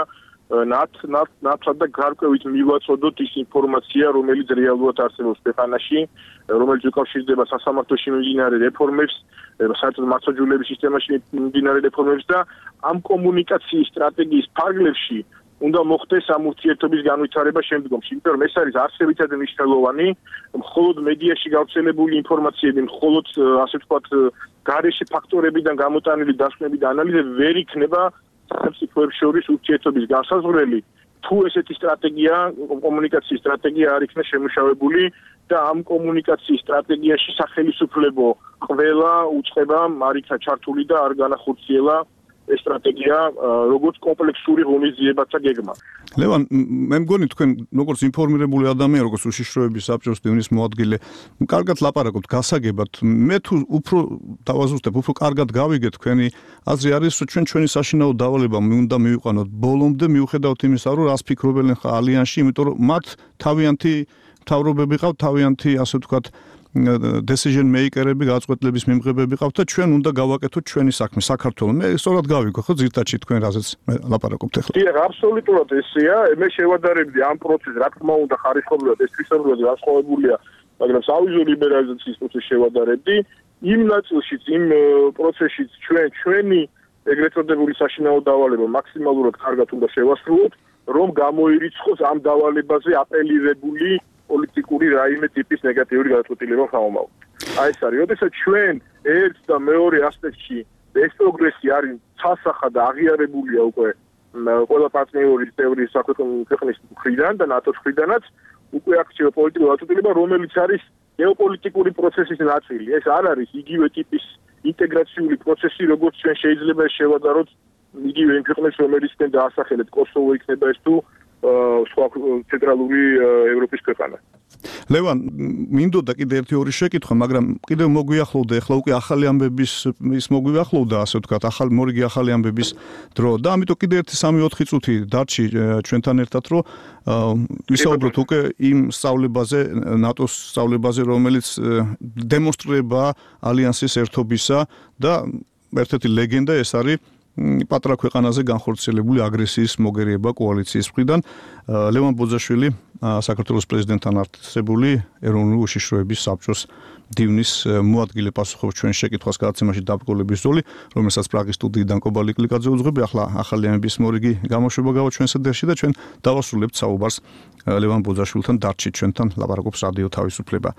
ნათლად და გარკვევით მივაწოდოთ ის ინფორმაცია, რომელიც რეალურად არსებობს ქვეყანაში, რომელიც უკავშირდება სასამართლოში მიმდინარე რეფორმებს, საერთოდ მართლმსაჯულების სისტემაში მიმდინარე რეფორმებს და ამ კომუნიკაციის სტრატეგიის ფარგლებში უნდა მოხდეს ამ ურთიერთობის განვითარება შემდგომში, იმიტომ რომ ეს არის არსებითად მნიშვნელოვანი, მხოლოდ მედიაში გავრცელებული ინფორმაციები, მხოლოდ ასე ვთქვათ, გარეშე ფაქტორებიდან გამოტანილი დასკვნები და ანალიზები ვერ იქნება სახელმწიფოებს შორის ურთიერთობის განსაზღვრელი, თუ ესეთი სტრატეგია, კომუნიკაციის სტრატეგია არ იქნება შემუშავებული და ამ კომუნიკაციის სტრატეგიაში სახელმწიფოებო ყველა უწყებამ არ იქნა ჩართული და არ განახორციელა ეს სტრატეგია როგორც კომპლექსური ღონისძიებათა გეგმა. ლევან, მე მგონი თქვენ როგორც ინფორმირებული ადამიანი, როგორც უშიშროების საბჭოს დივნის მოადგილე, კარგად ლაპარაკობთ გასაგებად. მე თუ უფრო დავაზუსტებ, უფრო კარგად გავიგეთ თქვენი აზრი არის, რომ ჩვენ ჩვენი საშინაო დავალება უნდა მივიყვანოთ ბოლომდე, მიუხედავად იმისა, რომ რას ფიქრობენ ხა ალიანსში, იმიტომ რომ მათ თავიანთი მთავრობები ყავთ, თავიანთი ასე ვთქვათ decision maker-ები, გადაწყვეტილების მიმღებები ყავთ და ჩვენ უნდა გავაკეთოთ ჩვენი საქმე საქართველოს. მე სწორად გავიგო, ხო ზირთაჩი თქვენ რაზეც ლაპარაკობთ ახლა. დიახ, აბსოლუტურად ესეა. მე შევადარებდი ამ პროცესს, რა თქმა უნდა, ხარისხობრივად ეს თვისებურად განსხვავებულია, მაგრამ სავიზო ლიბერალიზაციის პროცესს შევადარებდი. იმ ნაწილშიც, იმ პროცესშიც ჩვენ ჩვენი ეგრეთ წოდებული საშინაო დავალება მაქსიმალურად კარგად უნდა შევასრულოთ, რომ გამოირიცხოს ამ დავალებაზე აპელირებული პოლიტიკური რაიმე ტიპის ნეგატიური გადაწყვეტილება ხამომავ. აი ეს არის, როდესაც ჩვენ ერთ და მეორე ასპექტში ეს პროგრესი არის ცალსახა და აღიარებულია უკვე ყველა პარტნიორის წევრი ქვეყნის მხრიდან და ნატოს მხრიდანაც უკვე აქცია პოლიტიკური გადაწყვეტილება, რომელიც არის გეოპოლიტიკური პროცესის ნაწილი. ეს არ არის იგივე ტიპის ინტეგრაციული პროცესი, როგორც ჩვენ შეიძლება შევადაროთ იგივე იმ ქვეყნებს, რომელიცთან დაასახელეთ კოსოვო იქნება ეს თუ სხვა ცენტრალური ევროპის ქვეყანა. ლევან, მინდოდა კიდე ერთი ორი შეკითხვა, მაგრამ კიდევ მოგვიახლოვდა, ახლა უკვე ახალი ამბების ის მოგვიახლოვდა, ასე ვთქვათ, ახალი მორიგი ახალი ამბების დრო და ამიტომ კიდე ერთი სამი ოთხი წუთი დარჩი ჩვენთან ერთად, რომ ვისაუბროთ უკვე იმ სწავლებაზე, ნატოს სწავლებაზე, რომელიც დემონსტრირება ალიანსის ერთობისა და ერთ-ერთი ლეგენდა ეს არის პატრა ქვეყანაზე განხორციელებული აგრესიის მოგერიება კოალიციის მხრიდან. ლევან ბოძაშვილი, საქართველოს პრეზიდენტთან არსებული ეროვნული უშიშროების საბჭოს დივნის მოადგილე პასუხობს ჩვენ შეკითხვას გადაცემაში დაბრკოლების ზოლი, რომელსაც პრაღის სტუდიიდან კობა ლიკლიკაძე უძღვები. ახლა ახალი ამბების მორიგი გამოშვება გავა ჩვენს ეთერში და ჩვენ დავასრულებთ საუბარს ლევან ბოძაშვილთან. დარჩით ჩვენთან, ლაპარაკობს რადიო თავისუფლება.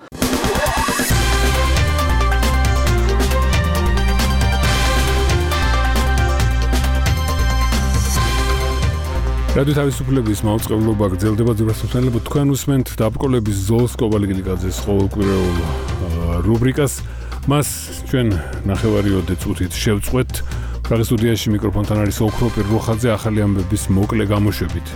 რადიო თავისუფლების მაუწყებლობა გრძელდება ძვირადღირებულებით. თქვენ უსმენთ დაბრკოლების ზოლს კობა ლიკლიკაძეს ყოველკვირეულ რუბრიკას. მას ჩვენ ნახევარიოდე წუთით შევწყვეთ. პრაღის სტუდიაში მიკროფონთან არის ოქრო პირროხაძე ახალი ამბების მოკლე გამოშვებით.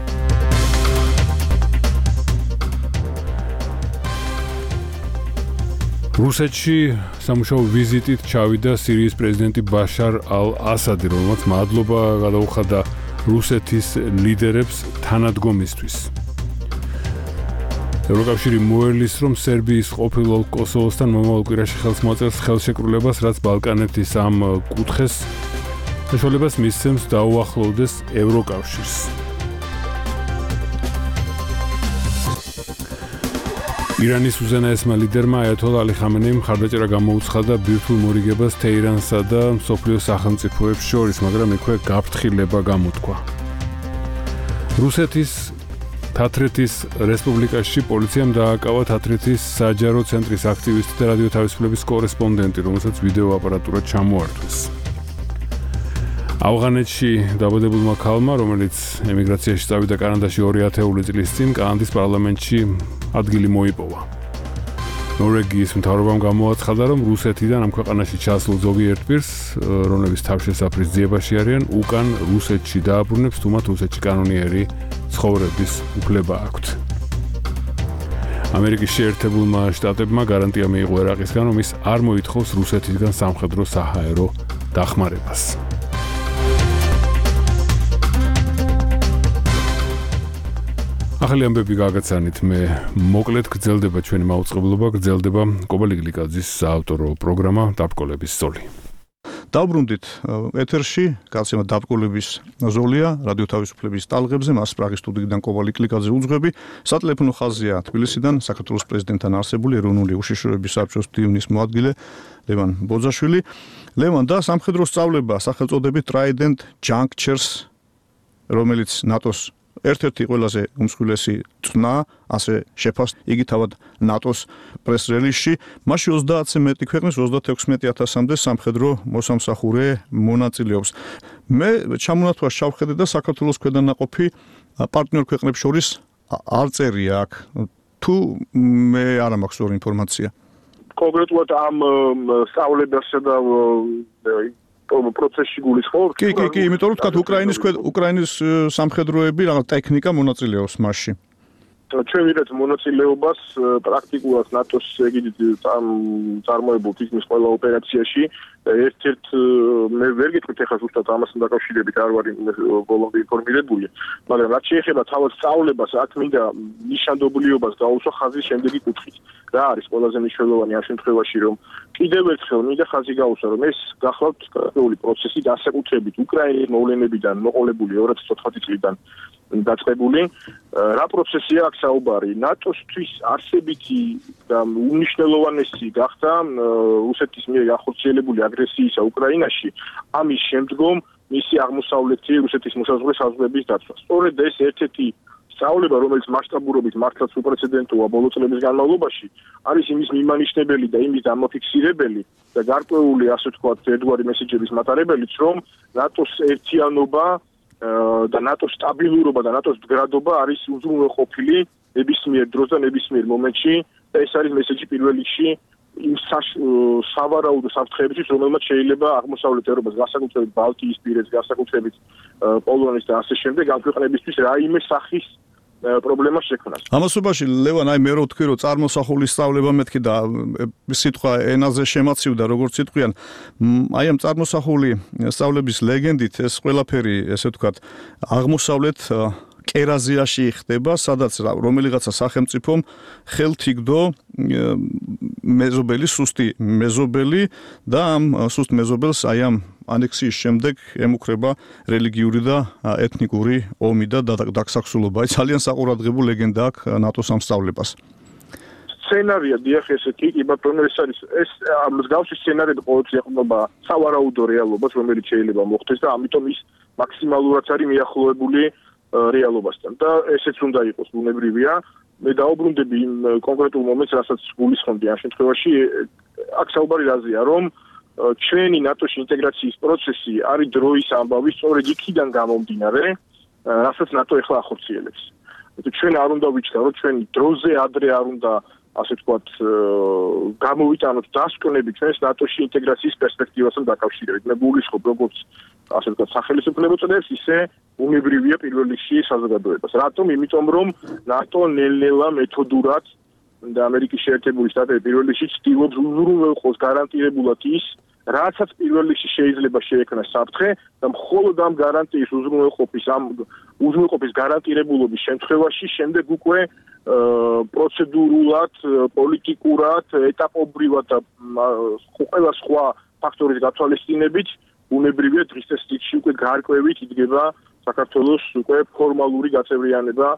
რუსეთში სამუშაო ვიზიტით ჩავიდა სირიის პრეზიდენტი ბაშარ ალ-ასადი, რომელმაც მადლობა გადაუხადა რუსეთის ლიდერებს თანადგომისთვის. ევროკავშირი მოელის, რომ სერბიის ყოფილ კოსოვოსთან მომავალ კვირაში ხელს მოაწერს ხელშეკრულებას, რაც ბალკანეთის ამ კუთხეს საშუალებას მისცემს დაუახლოვდეს ევროკავშირს. ირანის უზენაესმა ლიდერმა აიათოლა ალი ხამენეიმ მხარდაჭერა გამოუცხადა ბირთვულ მორიგებას თეირანსა და მსოფლიოს სახელმწიფოებს შორის, მაგრამ იქვე გაფრთხილება გამოთქვა. რუსეთის თათრეთის რესპუბლიკაში პოლიციამ დააკავა თათრეთის საჯარო ცენტრის აქტივისტი და რადიო თავისუფლების კორესპონდენტი, რომელსაც ვიდეო აპარატურა ჩამოართვეს. ავღანეთში დაბადებულმა ქალმა, რომელიც ემიგრაციაში წავიდა კანადაში ორი ათეული წლის წინ, კანადის პარლამენტში ადგილი მოიპოვა. ნორვეგიის მთავრობამ გამოაცხადა, რომ რუსეთიდან ამ ქვეყანაში ჩასულ ზოგიერთ პირს, რომლებიც თავშესაფრის ძიებაში არიან, უკან რუსეთში დააბრუნებს, თუმცა რუსეთში კანონიერი ცხოვრების უფლება აქვთ. ამერიკის შეერთებულმა შტატებმა გარანტია მიიღო ერაყისგან, რომ ის არ მოითხოვს რუსეთისგან სამხედრო საჰაერო დახმარებას. ახალი ამბები გაგაცანით, მე მოკლედ გრძელდება ჩვენი მაუწყებლობა, გრძელდება კობა ლიგლიკაძის საავტორო პროგრამა დაბრკოლების ზოლი. დავბრუნდით ეთერში, გაცემა დაბრკოლების ზოლია, რადიო თავისუფლების ტალღებზე, მას პრაღის სტუდიიდან კობა ლიგლიკაძე უძღვები, სატელეფონო ხაზია თბილისიდან, საქართველოს პრეზიდენტთან არსებული ეროვნული უშიშროების საბჭოს დივნის მოადგილე ლევან ბოძაშვილი. ლევან, და სამხედრო სწავლება სახელწოდებით Trident Junctures, რომელიც ნატოს ერთ-ერთი ყველაზე უმსხვილესი წნა, ასე შეფასს იგი თავად ნატოს პრეს-რელიზში, მასში ოცდაათზე მეტი ქვეყნის ოცდაექვსმეტი ათასამდე სამხედრო მოსამსახურე მონაწილეობს. მე ჩამონათვალს ჩავხედე და საქართველოს ქვედანაყოფი პარტნიორ ქვეყნებს შორის არ წერია აქ. თუ მე არ მაქვს ორი ინფორმაცია. კონკრეტულად ამ სწავლებასა და პროცესში გულისხმობ? კი, კი, კი, იმიტომ რომ თქვა უკრაინის უკრაინის სამხედროები რაღაც ტექნიკა მონაწილეობს მასში. ჩვენ ვიღეთ მონაწილეობას პრაქტიკულად ნატოს ეგიდით წარმოებულ თითქმის ყველა ოპერაციაში. ერთ-ერთ მე ვერ გეტყვით ახლა ზუსტად ამასთან დაკავშირებით არ ვარ ბოლომდე ინფორმირებული, მაგრამ რაც შეეხება თავად სწავლებას, აქ მინდა ნიშანდობლიობას გაუსვა ხაზის შემდეგი კუთხით. რა არის ყველაზე მნიშვნელოვანი ამ შემთხვევაში, რომ კიდევ ერთხელ მინდა ხაზი გაუსვა, რომ ეს გახლავთ კონკრეტული პროცესი განსაკუთრებით უკრაინის მოვლენებიდან მოყოლებული ორი ათას ოცდაათი წლიდან დაწყებული. რა პროცესია აქ საუბარი? ნატოსთვის არსებითი და უმნიშვნელოვანესი გახდა რუსეთის მიერ ახორციელებული აგრესიისა უკრაინაში, ამის შემდგომ მისი აღმოსავლეთი რუსეთის მოსაზღვრე საზღვრების დაცვა. სწორედ ეს ერთ-ერთი სწავლება, რომელიც მასშტაბურობით მართლაც უპრეცედენტოა ბოლო წლების განმავლობაში, არის იმის მიმანიშნებელი და იმის დამოფიქსირებელი და გარკვეული, ასე ვთქვათ, ერთგვარი მესეჯების მატარებელიც, რომ ნატოს ერთიანობა და ნატოს სტაბილურობა და ნატოს მდგრადობა არის უზრუნველყოფილი ნებისმიერ დროს და ნებისმიერ მომენტში და ეს არის მესეჯი პირველ რიგში იმ სავარაუდო საფრთხეებისთვის, რომელმაც შეიძლება აღმოსავლეთ ევროპას, განსაკუთრებით ბალტიის პირებს, განსაკუთრებით პოლონეთს და ასე შემდეგ ამ ქვეყნებისთვის რაიმე სახის პრობლემა შექმნას. ამასობაში ლევან, აი მე რო ვთქვი, რომ წარმოსახულის სწავლება მეთქი და სიტყვა ენაზე შემაცივდა, როგორც სიტყვიან, აი ამ წარმოსახული სწავლების ლეგენდით ეს ყველაფერი, ესე ვთქვათ, აღმოსავლეთ კერაზიაში ხდება, სადაც რომელიღაცა სახელმწიფომ ხელთ იგდო მეზობელი, სუსტი მეზობელი და ამ სუსტ მეზობელს აი ამ ანექსიის შემდეგ ემუქრება რელიგიური და ეთნიკური ომი და დაგსაქსულობა. აი ძალიან საყურადღებო ლეგენდა აქვს ნატოს ამ სწავლებას. სცენარია დიახ ესეთი, კი ბატონო, ეს არის ეს მსგავსი სცენარები ყოველთვის ეყრდნობა სავარაუდო რეალობას, რომელიც შეიძლება მოხდეს და ამიტომ ის მაქსიმალურად არის მიახლოებული რეალობასთან და ესეც უნდა იყოს ბუნებრივია. მე დაუბრუნდები იმ კონკრეტულ მომენტს, რასაც გულისხმობდი ამ შემთხვევაში. აქ საუბარი რაზეა, რომ ჩვენი ნატოში ინტეგრაციის პროცესი არის დროის ამბავი, სწორედ იქიდან გამომდინარე, რასაც ნატო ახლა ახორციელებს. ჩვენ არ უნდა ვიჩქაროთ, ჩვენ დროზე ადრე არ უნდა, ასე ვთქვათ, გამოვიტანოთ დასკვნები ჩვენს ნატოში ინტეგრაციის პერსპექტივასთან დაკავშირებით. მე გულისხმობ როგორც ასე ვთქვათ, სახელმწიფო წოდებს, ისე უნებრივია პირველ რიგში საზოგადოებას. რატომ? იმიტომ რომ ნატო ნელ-ნელა მეთოდურად და ამერიკის შეერთებული შტატები პირველ რიგში ცდილობს უზრუნველყოს გარანტირებულად ის, რასაც პირველ რიგში შეიძლება შეექმნას საფრთხე და მხოლოდ ამ გარანტიის უზრუნველყოფის ამ უზრუნველყოფის გარანტირებულობის შემთხვევაში შემდეგ უკვე პროცედურულად, პოლიტიკურად, ეტაპობრივად და ყველა სხვა ფაქტორის გათვალისწინებით ბუნებრივია დღის წესრიგში უკვე გარკვევით იდგება საქართველოს უკვე ფორმალური გაწევრიანება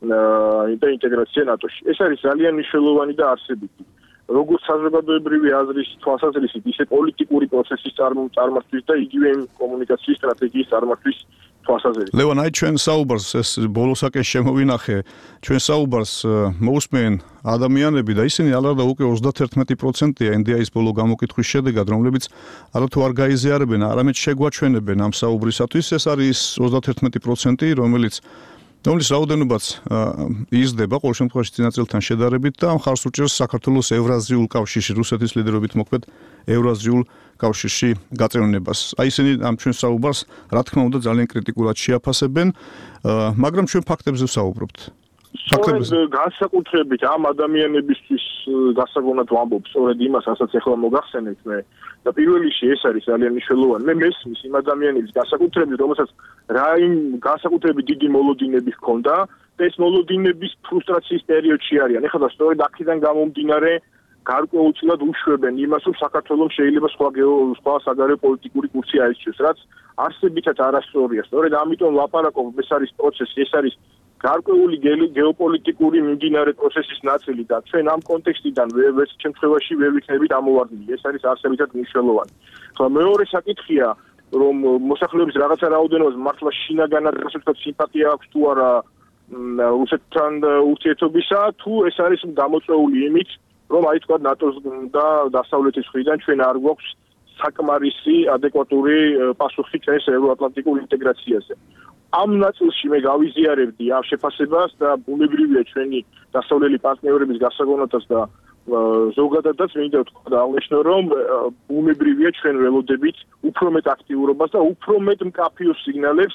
და ინტეგრაცია ნატოში. ეს არის ძალიან მნიშვნელოვანი და არსებითი. როგორც საზოგადოებრივი აზრის თვალსაზრისით, ისე პოლიტიკური პროცესის წარმართვის და იგივე კომუნიკაციის სტრატეგიის წარმართვის თვალსაზრისით. ლევან, აი ჩვენ საუბარს ეს ბოლოსაკენ შემოვინახე, ჩვენ საუბარს მოусმენ ადამიანები და ისინი ალარდა უკვე ოცდაათი პროცენტია ენ დი აის ბოლო გამოკითხვის შედეგად, რომლებიც არათუ არ გაიზიარებენ, არამედ შეგვაჩვენებენ ამ საუბრისათვის. ეს არის ოცდაათი პროცენტი, რომელიც რომლის რაოდენობაც იზრდება ყოველ შემთხვევაში წინაწელთან შედარებით და მხარს უჭერს საქართველოს ევრაზიულ კავშირში, რუსეთის ლიდერობით მოქმედ ევრაზიულ კავშირში გაწევრიანებას. აი ისინი ამ ჩვენ საუბარს, რა თქმა უნდა, ძალიან კრიტიკულად შეაფასებენ, მაგრამ ჩვენ ფაქტებზე ვსაუბრობთ. სწორედ განსაკუთრებით ამ ადამიანებისთვის გასაგონად ვამბობ სწორედ იმას, რასაც ახლა მოგახსენეთ მე და პირველ რიგში ეს არის ძალიან მნიშვნელოვანი. მე მესმის იმ ადამიანების განსაკუთრებით, რომელსაც რა იმ განსაკუთრებით დიდი მოლოდინები ჰქონდა და ეს მოლოდინების ფრუსტრაციის პერიოდში არიან. ეხლა და სწორედ აქედან გამომდინარე გარკვეულწილად უშვებენ იმას, რომ საქართველოს შეიძლება სხვა სხვა საგარეო პოლიტიკური კურსი აირჩიოს, რაც არსებითად არასწორია. სწორედ ამიტომ ლაპარაკობ, ეს არის პროცესი, ეს არის გარკვეული გეოპოლიტიკური მიმდინარე პროცესის ნაწილი და ჩვენ ამ კონტექსტიდან ვერც შემთხვევაში ვერ ვიქნებით ამოვარდნილი. ეს არის არსებითად მნიშვნელოვანი. ხოლო მეორე საკითხია, რომ მოსახლეობის რაღაცა რაოდენობას მართლა შინაგანად გასაგებად სიმპათია აქვს თუ არა რუსეთთან ურთიერთობისა, თუ ეს არის გამოწვეული იმით, რომ აი თქვა ნატოს და დასავლეთის მხრიდან ჩვენ არ გვაქვს საკმარისი ადეკვატური პასუხი ჩვენს ევროატლანტიკურ ინტეგრაციაზე. ამ ნაწილში მე გავიზიარებდი ამ შეფასებას და ბუნებრივია ჩვენი დასავლელი პარტნიორების გასაგონათაც და ზოგადადაც მინდა ვთქვა და აღნიშნო, რომ ბუნებრივია ჩვენ ველოდებით უფრო მეტ აქტიურობას და უფრო მეტ მკაფიო სიგნალებს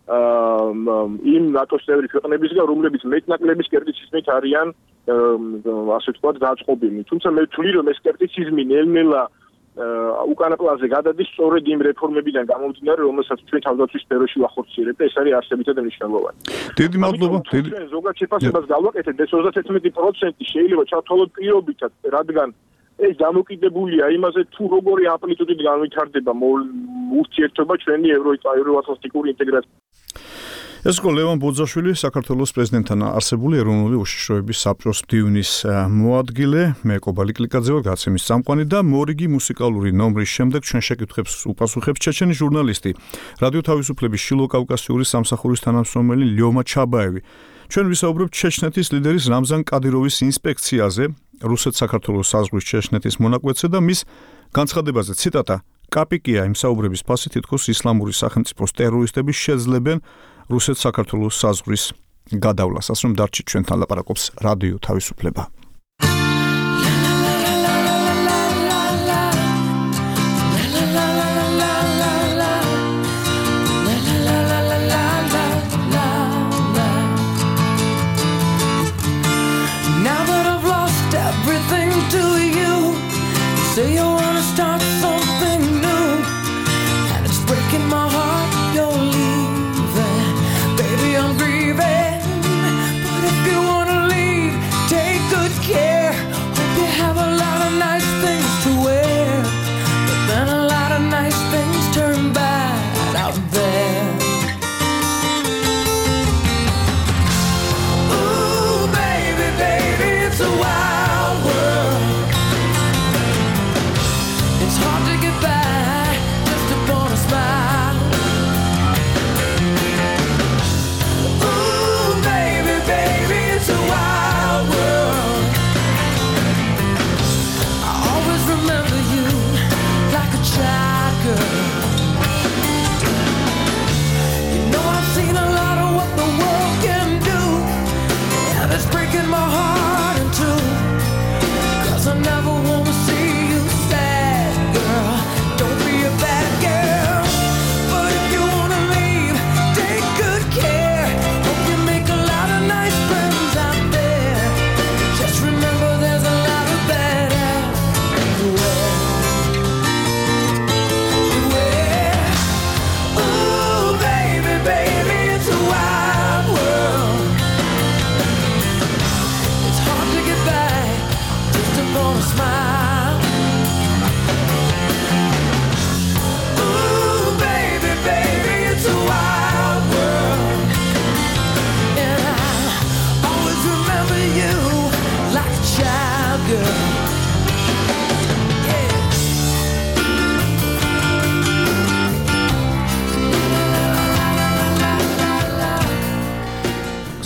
იმ ნატოს წევრი ქვეყნებისგან, რომლებიც მეტნაკლები სკეპტიციზმით არიან ასე ვთქვათ გაწყობილნი. თუმცა მე ვთვლი, რომ ეს სკეპტიციზმი ნელ-ნელა უკანა პლანზე გადადის სწორედ იმ რეფორმებიდან გამომდინარე, რომელსაც ჩვენ თავდაცვის სფეროში ვახორციელებთ და ეს არის არსებითად მნიშვნელოვანი. დიდი მადლობა. დიდი ზოგად შეფასებას გავაკეთეთ, ეს ოცდაათი პროცენტი შეიძლება ჩავთვალოთ პირობითად, რადგან ეს დამოკიდებულია იმაზე, თუ როგორი ამპლიტუდით განვითარდება ურთიერთობა ჩვენი ევროატლანტიკური ინტეგრაცია. ეს იყო ლევან ბოძაშვილი, საქართველოს პრეზიდენტთან არსებული ეროვნული უშიშროების საბჭოს მდივნის მოადგილე, მე კობალი კლიკაძე ვარ, გაცემის წამყვანი და მორიგი მუსიკალური ნომრის შემდეგ ჩვენ შეკითხვებს უპასუხებს ჩეჩენი ჟურნალისტი, რადიო თავისუფლების შილო-კავკასიური სამსახურის თანამშრომელი ლიომა ჩაბაევი. ჩვენ ვისაუბრებთ ჩეჩნეთის ლიდერის რამზან კადიროვის ინსპექციაზე, რუსეთ-საქართველოს საზღვრის ჩეჩნეთის მონაკვეთზე და მის განცხადებაზე, ციტატა: კაპიკია იმ საუბრების ფასი, თითქოს ისლამური სახელმწიფოს ტერორისტები შეძლებენ რუსეთ-საქართველოს საზღვრის გადავლას. ასე რომ დარჩით ჩვენთან, ლაპარაკობს რადიო თავისუფლება. Good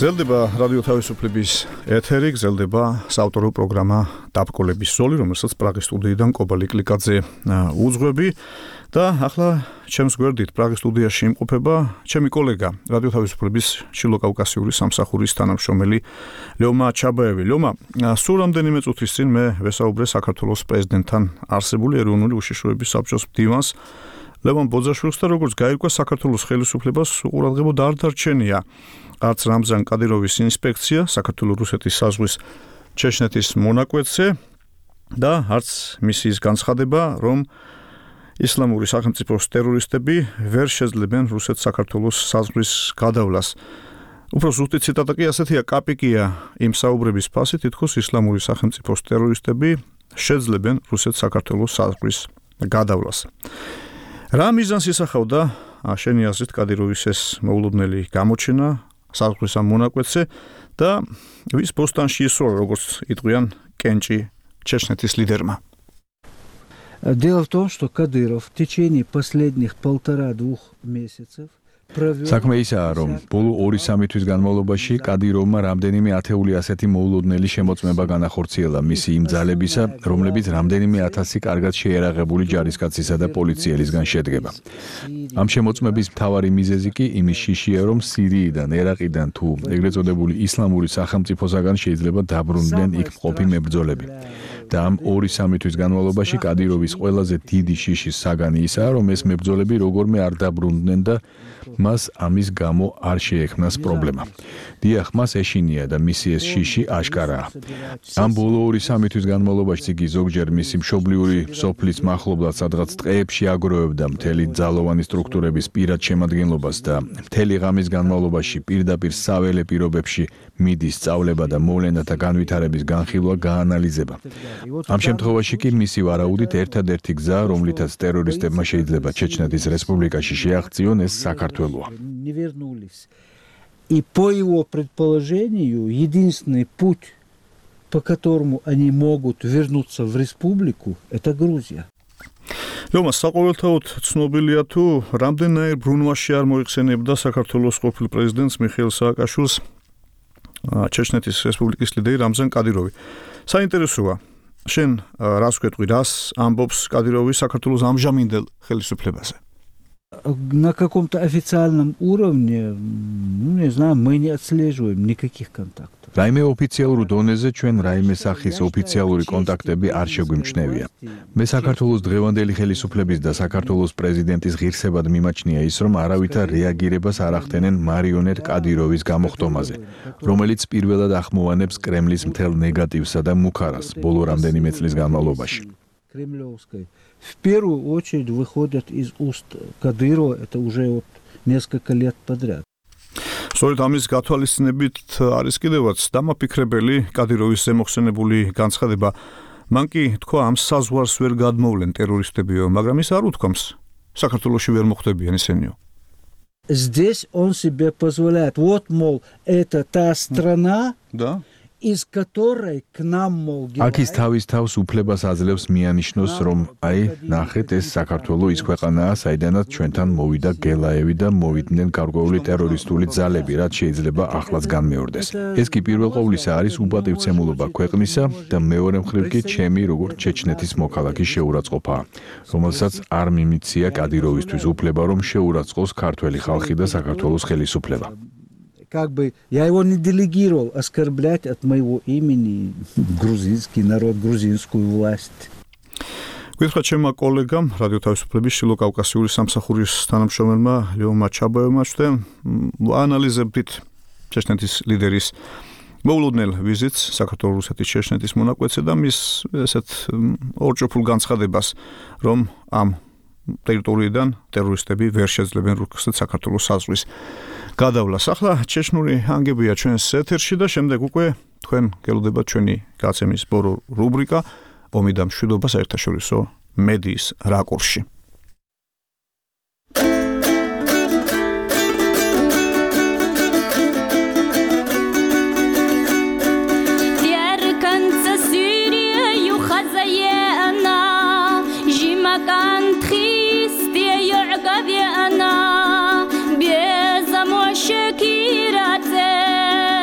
გრძელდება რადიო თავისუფლების ეთერი, გრძელდება საავტორო პროგრამა დაბკოლების ზოლი, რომელსაც პრაღის სტუდიიდან კობა ლიკლიკაძე უძღვები და ახლა ჩემს გვერდით პრაღის სტუდიაში იმყოფება ჩემი კოლეგა რადიო თავისუფლების ჩილო-კავკასიური სამსახურის თანამშრომელი ლეომა ჩაბაევი. ლეომა, სულ რამდენიმე წუთის წინ მე ვესაუბრე საქართველოს პრეზიდენტთან არსებული ეროვნული უშიშროების საბჭოს მდივანს ლევან ბოძაშვილს და როგორც გაირკვა საქართველოს ხელისუფლებას უყურადღებოდ არ დარჩენია არც რამზან კადიროვის ინსპექცია საქართველოს-რუსეთის საზღვრის ჩეჩნეთის მონაკვეთზე და არც მისიის განცხადება, რომ ისლამური სახელმწიფოს ტერორისტები ვერ შეძლებენ რუსეთ-საქართველოს საზღვრის გადავლას. უფრო ზუსტი ციტატა კი ასეთია: კაპიკია იმ საუბრების ფასი, თითქოს ისლამური სახელმწიფოს ტერორისტები შეძლებენ რუსეთ-საქართველოს საზღვრის გადავლას. რა მიზანს ისახავდა შენი აზრით კადიროვის ეს მოულოდნელი გამოჩენა საზღვრის ამ მონაკვეთზე და ვის ბოსტანში ისროლა, როგორც იტყვიან კენჭი ჩეჩნეთის ლიდერმა? Дело в том, что Кадыров в течение последних полтора-двух месяцев საქმე ისაა, რომ ბოლო ორი-სამი თვის განმავლობაში კადიროვმა რამდენიმე ათეული ასეთი მოულოდნელი შემოწმება განახორციელა მისი იმ ძალებისა, რომლებიც რამდენიმე ათასი კარგად შეიარაღებული ჯარისკაცისა და პოლიციელისგან შედგება. ამ შემოწმების მთავარი მიზეზი კი იმის შიშია, რომ სირიიდან, ერაყიდან თუ ეგრეთ წოდებული ისლამური სახელმწიფოსაგან შეიძლება დაბრუნდნენ იქ მყოფი მებრძოლები. და ამ ორი-სამი თვის განმავლობაში კადიროვის ყველაზე დიდი შიშის საგანი ისაა, რომ ეს მებრძოლები როგორმე არ დაბრუნდნენ და მას ამის გამო არ შეექმნას პრობლემა. დიახ, მას ეშინია და მისი ეს შიში აშკარაა. ამ ბოლო ორი-სამი თვის განმავლობაში იგი ზოგჯერ მისი მშობლიური სოფლის მახლობლად სადღაც ტყეებში აგროვებდა მთელი ძალოვანი სტრუქტურების პირად შემადგენლობას და მთელი ღამის განმავლობაში პირდაპირ საველე პირობებში მიდის სწავლება და მოვლენათა განვითარების განხილვა გაანალიზება. ამ შემთხვევაში კი მისი ვარაუდით ერთადერთი გზა, რომლითაც ტერორისტებმა შეიძლება ჩეჩნეთის რესპუბლიკაში შეაღწიონ ეს საქართველოა. И по его предположению, единственный путь, по которому они могут вернуться в республику, это Грузия. ლეომა, საყოველთაოდ ცნობილია თუ რამდენიმე ბრუნვაში არ მოიხსენებდა საქართველოს ყოფილ პრეზიდენტს მიხეილ სააკაშვილს ჩეჩნეთის რესპუბლიკის ლიდერი რამზან კადიროვი. საინტერესოა, შენ რას ვკეტყვი, რას ამბობს კადიროვი საქართველოს ამჟამინდელ ხელისუფლებაზე? На каком-то официальном уровне, ну, не знаю, мы не отслеживаем никаких контактов. რაიმე ოფიციალურ დონეზე ჩვენ რაიმე სახის ოფიციალური კონტაქტები არ შეგვიმჩნევია. მე საქართველოს დღევანდელი ხელისუფლების და საქართველოს პრეზიდენტის ღირსებად მიმაჩნია ის, რომ არავითარ რეაგირებას არ ახდენენ მარიონეტ კადიროვის გამოხდომაზე, რომელიც პირველად ახმოვანებს კრემლის მთელ ნეგატივსა და მუქარას ბოლო რამდენიმე წლის განმავლობაში. Кремлевской. В первую очередь выходят из уст Кадырова, это уже вот несколько лет подряд. სწორედ ამის გათვალისწინებით არის კიდევაც დამაფიქრებელი კადიროვის ზემოხსენებული განცხადება. მან კი თქვა, ამ საზღვარს ვერ გადმოვლენ ტერორისტებიო, მაგრამ ის არ უთქვამს, საქართველოში ვერ მოხდებიან ისენიო. Здесь он себе позволяет. Вот, мол, это та страна, да? из которой к нам мол აქ ის თავის თავს უფლებას აძლევს მიანიშნოს, რომ აი, ნახეთ, ეს საქართველო ის ქვეყანაა, საიდანაც ჩვენთან მოვიდა გელაევი და მოვიდნენ გარკვეული ტერორისტული ძალები, რაც შეიძლება ახლაც განმეორდეს. ეს კი პირველ ყოვლისა არის უპატივცემულობა ქვეყნისა და მეორე მხრივ კი ჩემი როგორც ჩეჩნეთის მოქალაქის შეურაცხყოფაა, რომელსაც არ მიმიცია კადიროვისთვის უფლება, რომ შეურაცხყოს ქართველი ხალხი და საქართველოს ხელისუფლება. Как бы я его не делегировал оскорблять от моего имени грузинский народ, грузинскую власть. გითხრა ჩემმა კოლეგამ რადიო თავისუფლების ჩილო-კავკასიური სამსახურის თანამშრომელმა ლეომა ჩაბაევმა, ჩვენ ვაანალიზებდით ჩეჩნეთის ლიდერის მოულოდნელ ვიზიტს საქართველოს-რუსეთის ჩეჩნეთის მონაკვეთზე და მის ესეთ ორჭოფულ განცხადებას, რომ ამ ტერიტორიიდან ტერორისტები ვერ შეძლებენ რუსეთ-საქართველოს საზღვრის გადავლას. ახლა ჩეჩნური ანგებია ჩვენს ეთერში და შემდეგ უკვე თქვენ გელოდებათ ჩვენი გაცემის ბორო რუბრიკა ომი და მშვიდობა საერთაშორისო მედიის რაკურსში. Shakira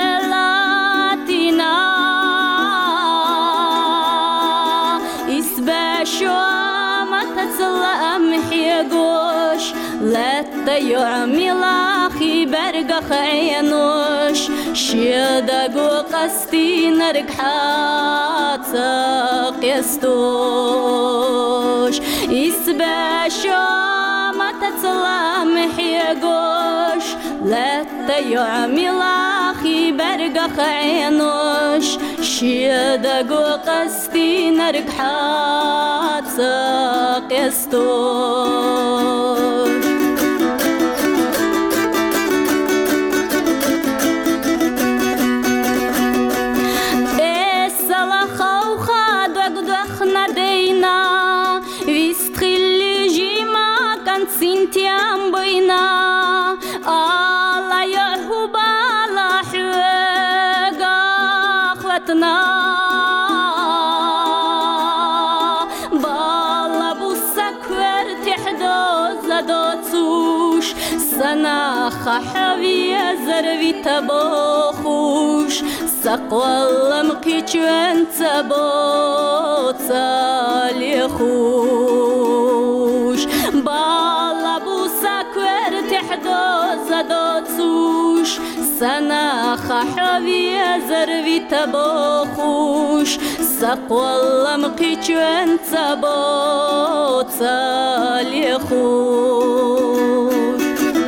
يعمل أخي برقخ عينوش شيدقو قستي نرقحات قيستوش إسباشو ما تتسلامح يقوش لا يعمل أخي برقخ عينوش شيدقو قستي نرقحات قيستوش سنتيام بينا الله يهوب على حوق أخوتنا بالله بوسكور تحدوز لدوتسوش سنة خحوي زربي تبوخوش سقوال مقيتشوان تبوت ليخوش بالله بوسكور تحدوز لدوتسوش سنة خحوي زربي تبوخوش سقوال مقيتشوان تبوت ليخوش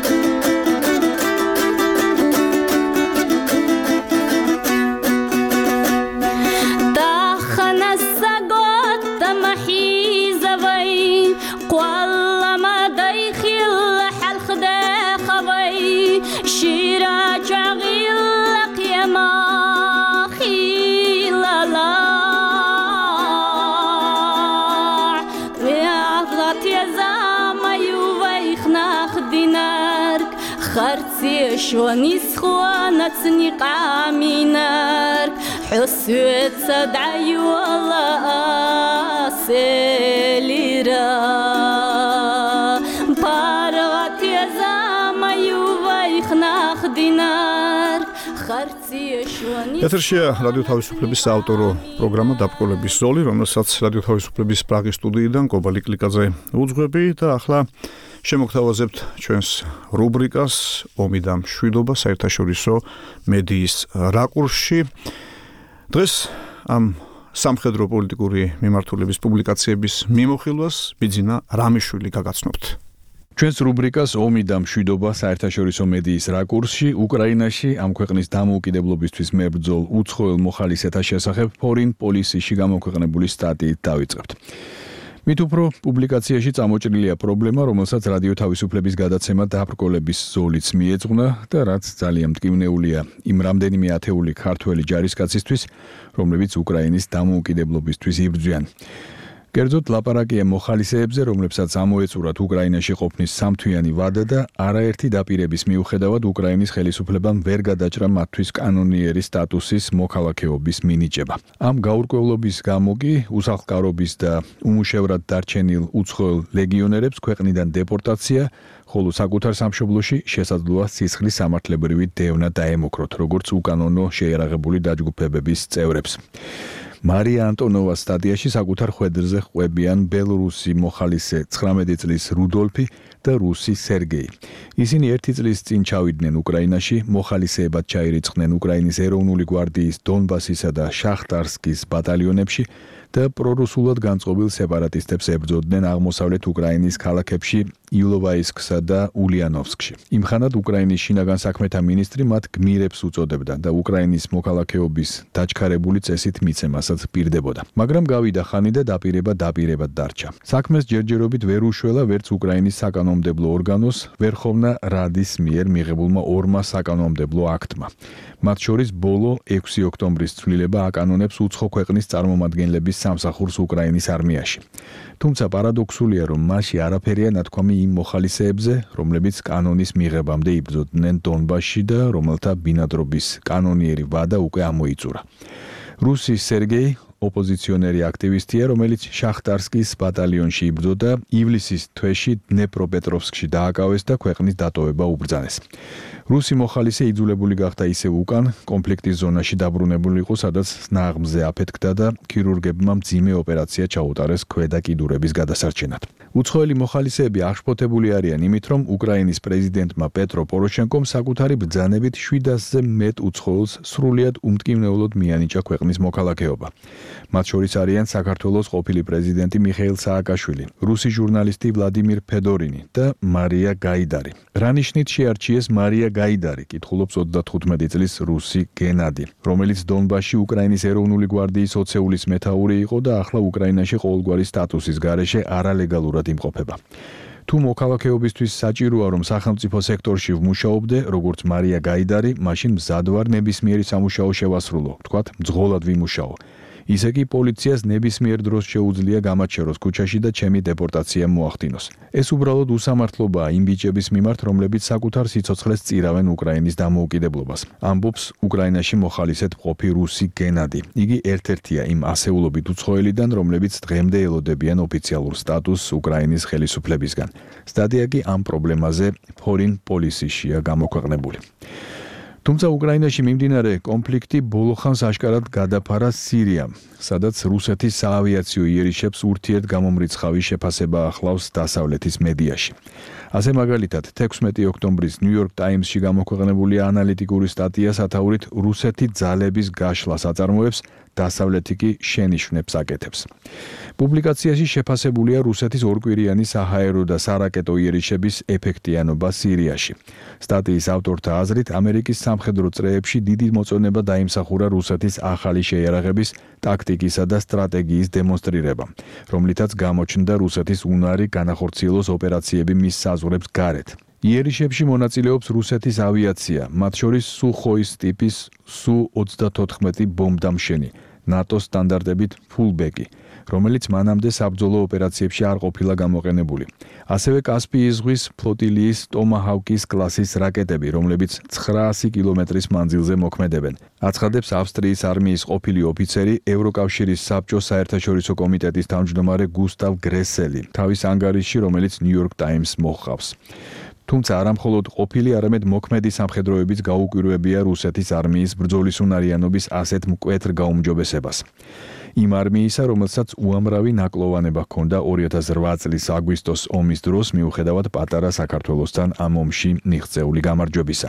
شوني سخوانة تنيقع منارك حسوت سدعي والله أسليرا بارغت يا زاما يوبايخ ناخدينارك خرتي شوني ეთერშია რადიო თავისუფლების საავტორო პროგრამა დაბკოლების ზოლი, რომელსაც რადიო თავისუფლების პრაღის სტუდიიდან კობა ლიკლიკაძე უძღვები და ახლა შემოგთავაზებთ ჩვენს რუბრიკას ომი და მშვიდობა საერთაშორისო მედიის რაკურსში. დღეს ამ სამხედრო პოლიტიკური მიმართულების პუბლიკაციების მიმოხილვას ბიძინა რამიშვილი გაგაცნობთ. ჩვენს რუბრიკას ომი და მშვიდობა საერთაშორისო მედიის რაკურსში უკრაინაში ამ ქვეყნის დამოუკიდებლობისთვის მებრძოლ უცხოელ მოხალისეთა შესახებ Foreign Policy-ში გამოქვეყნებული სტატიით დავიწყებთ. მით უფრო პუბლიკაციაში წამოჭრილია პრობლემა, რომელსაც რადიო თავისუფლების გადაცემა დაბრკოლების ზოლიც მიეძღვნა და რაც ძალიან მტკივნეულია იმ რამდენიმე ათეული ქართველი ჯარისკაცისთვის, რომლებიც უკრაინის დამოუკიდებლობისთვის იბრძვიან. კერძოდ ლაპარაკია მოხალისეებზე, რომლებსაც ამოეწურათ უკრაინაში ყოფნის სამთვიანი ვადა და არაერთი დაპირების მიუხედავად უკრაინის ხელისუფლებამ ვერ გადაჭრა მათთვის კანონიერი სტატუსის მოქალაქეობის მინიჭება. ამ გაურკვევლობის გამო კი უსახლკარობის და უმუშევრად დარჩენილ უცხოელ ლეგიონერებს ქვეყნიდან დეპორტაცია, ხოლო საკუთარ სამშობლოში შესაძლოა სისხლის სამართლებრივი დევნა დაემუქროთ, როგორც უკანონო შეიარაღებული დაჯგუფებების წევრებს. მარია ანტონოვას სტატიაში საკუთარ ხვედრზე ყვებიან ბელორუსი მოხალისე ცხრამეტი წლის რუდოლფი და რუსი სერგეი. ისინი ერთი წლის წინ ჩავიდნენ უკრაინაში, მოხალისეებად ჩაირიცხნენ უკრაინის ეროვნული გვარდიის დონბასისა და შახტარსკის ბატალიონებში და პრორუსულად განწყობილ სეპარატისტებს ებრძოდნენ აღმოსავლეთ უკრაინის ქალაქებში ილოვაისკსა და ულიანოვსკში. იმხანად უკრაინის შინაგან საქმეთა მინისტრი მათ გმირებს უწოდებდა და უკრაინის მოქალაქეობის დაჩქარებული წესით მიცემასაც პირდებოდა. მაგრამ გავიდა ხანი და დაპირება დაპირებად დარჩა. საქმეს ჯერჯერობით ვერ უშველა ვერც უკრაინის საკანონმდებლო ორგანოს, ვერხოვნა რადის მიერ მიღებულმა ორმა საკანონმდებლო აქტმა. მათ შორის ბოლო ექვსი ოქტომბრის ცვლილება აკანონებს უცხო ქვეყნის წარმომადგენლების სამსახურს უკრაინის არმიაში. თუმცა პარადოქსულია, რომ მასში არაფერია ნათქვამი იმ მოხალისეებზე, რომლებიც კანონის მიღებამდე იბრძოდნენ დონბასში და რომელთა ბინადრობის კანონიერი ვადა უკვე ამოიწურა. რუსი სერგეი ოპოზიციონერი აქტივისტია, რომელიც შახტარსკის ბატალიონში იბრძოდა, ივლისის თვეში დნეპროპეტროვსკში დააკავეს და ქვეყნის დატოვება უბრძანეს. რუსი მოხალისე იძულებული გახდა ისევ უკან კონფლიქტის ზონაში დაბრუნებული იყო, სადაც ნაღმზე აფეთქდა და ქირურგებმა მძიმე ოპერაცია ჩაუტარეს ქვედა კიდურების გადასარჩენად. უცხოელი მოხალისეები აღშფოთებული არიან იმით, რომ უკრაინის პრეზიდენტმა პეტრო პოროშენკომ საკუთარი ბრძანებით შვიდ ათასზე მეტ უცხოელს სრულიად უმტკივნეულოდ მიანიჭა ქვეყნის მოქალაქეობა. მათ შორის არიან საქართველოს ყოფილი პრეზიდენტი მიხეილ სააკაშვილი, რუსი ჟურნალისტი ვლადიმირ ფედორინი და მარია გაიდარი. რა ნიშნით შეარჩიეს მარია გაიდარი, კითხულობს ოცდათხუთმეტი წლის რუსი გენადი, რომელიც დონბასში უკრაინის ეროვნული გვარდიის ოცეულის მეთაური იყო და ახლა უკრაინაში ყოველგვარი სტატუსის გარეშე არალეგალურად იმყოფება. თუ მოქალაქეობისთვის საჭიროა, რომ სახელმწიფო სექტორში ვმუშაობდე, როგორც მარია გაიდარი, მაშინ მზად ვარ ნებისმიერი სამუშაო შევასრულო, ვთქვათ, მძღოლად ვიმუშაო. ისე კი პოლიციას ნებისმიერ დროს შეუძლია გამაჩეროს ქუჩაში და ჩემი დეპორტაცია მოახდინოს. ეს უბრალოდ უსამართლობაა იმ ბიჭების მიმართ, რომლებიც საკუთარ სიცოცხლეს წირავენ უკრაინის დამოუკიდებლობას. ამბობს უკრაინაში მოხალისედ მყოფი რუსი გენადი. იგი ერთ-ერთია იმ ასეულობით უცხოელიდან, რომლებიც დღემდე ელოდებიან ოფიციალურ სტატუსს უკრაინის ხელისუფლებისგან. სტატია კი ამ პრობლემაზე Foreign Policy-შია გამოქვეყნებული. თუმცა უკრაინაში მიმდინარე კონფლიქტი ბოლოხანს აშკარად გადაფარა სირიამ, სადაც რუსეთის საავიაციო იერიშებს ურთიერთგამომრიცხავი შეფასება ახლავს დასავლეთის მედიაში. ასე მაგალითად, თექვსმეტი ოქტომბრის New York Times-ში გამოქვეყნებული ანალიტიკური სტატია სათაურით რუსეთი ძალების გაშლას აწარმოებს, დასავლეთი კი შენიშვნებს აკეთებს. პუბლიკაციაში შეფასებულია რუსეთის ორკვირიანი საჰაერო და სარაკეტო იერიშების ეფექტიანობა სირიაში. სტატიის ავტორთა აზრით, ამერიკის სამხედრო წრეებში დიდი მოწონება დაიმსახურა რუსეთის ახალი შეიარაღების, ტაქტიკისა და სტრატეგიის დემონსტრირება, რომლითაც გამოჩნდა რუსეთის უნარი განახორციელოს ოპერაციები მის საზღვრებს გარეთ. იერიშებში მონაწილეობს რუსეთის ავიაცია, მათ შორის სუხოის ტიპის სუ ოცდათოთხმეტი ბომბდამშენი, ნატოს სტანდარტებით ფულბეკი, რომელიც მანამდე საბრძოლო ოპერაციებში არ ყოფილა გამოყენებული. ასევე კასპიის ზღვის ფლოტილიის ტომაჰავკის კლასის რაკეტები, რომლებიც ცხრაასი კილომეტრის მანძილზე მოქმედებენ. აცხადებს ავსტრიის არმიის ყოფილი ოფიცერი, ევროკავშირის საბჭოს საერთაშორისო კომიტეტის თავმჯდომარე გუსტავ გრესელი, თავის ანგარიშში, რომელიც New York Times მოჰყავს. თუმცა არა მხოლოდ ყოფილი, არამედ მოქმედი სამხედროებიც გაუკვირვებია რუსეთის არმიის ბრძოლისუნარიანობის ასეთ მკვეთრ გაუმჯობესებას. იმ არმიისა, რომელსაც უამრავი ნაკლოვანება ჰქონდა ორი ათას რვა წლის აგვისტოს ომის დროს, მიუხედავად პატარა საქართველოსთან ამ ომში მიღწეული გამარჯვებისა.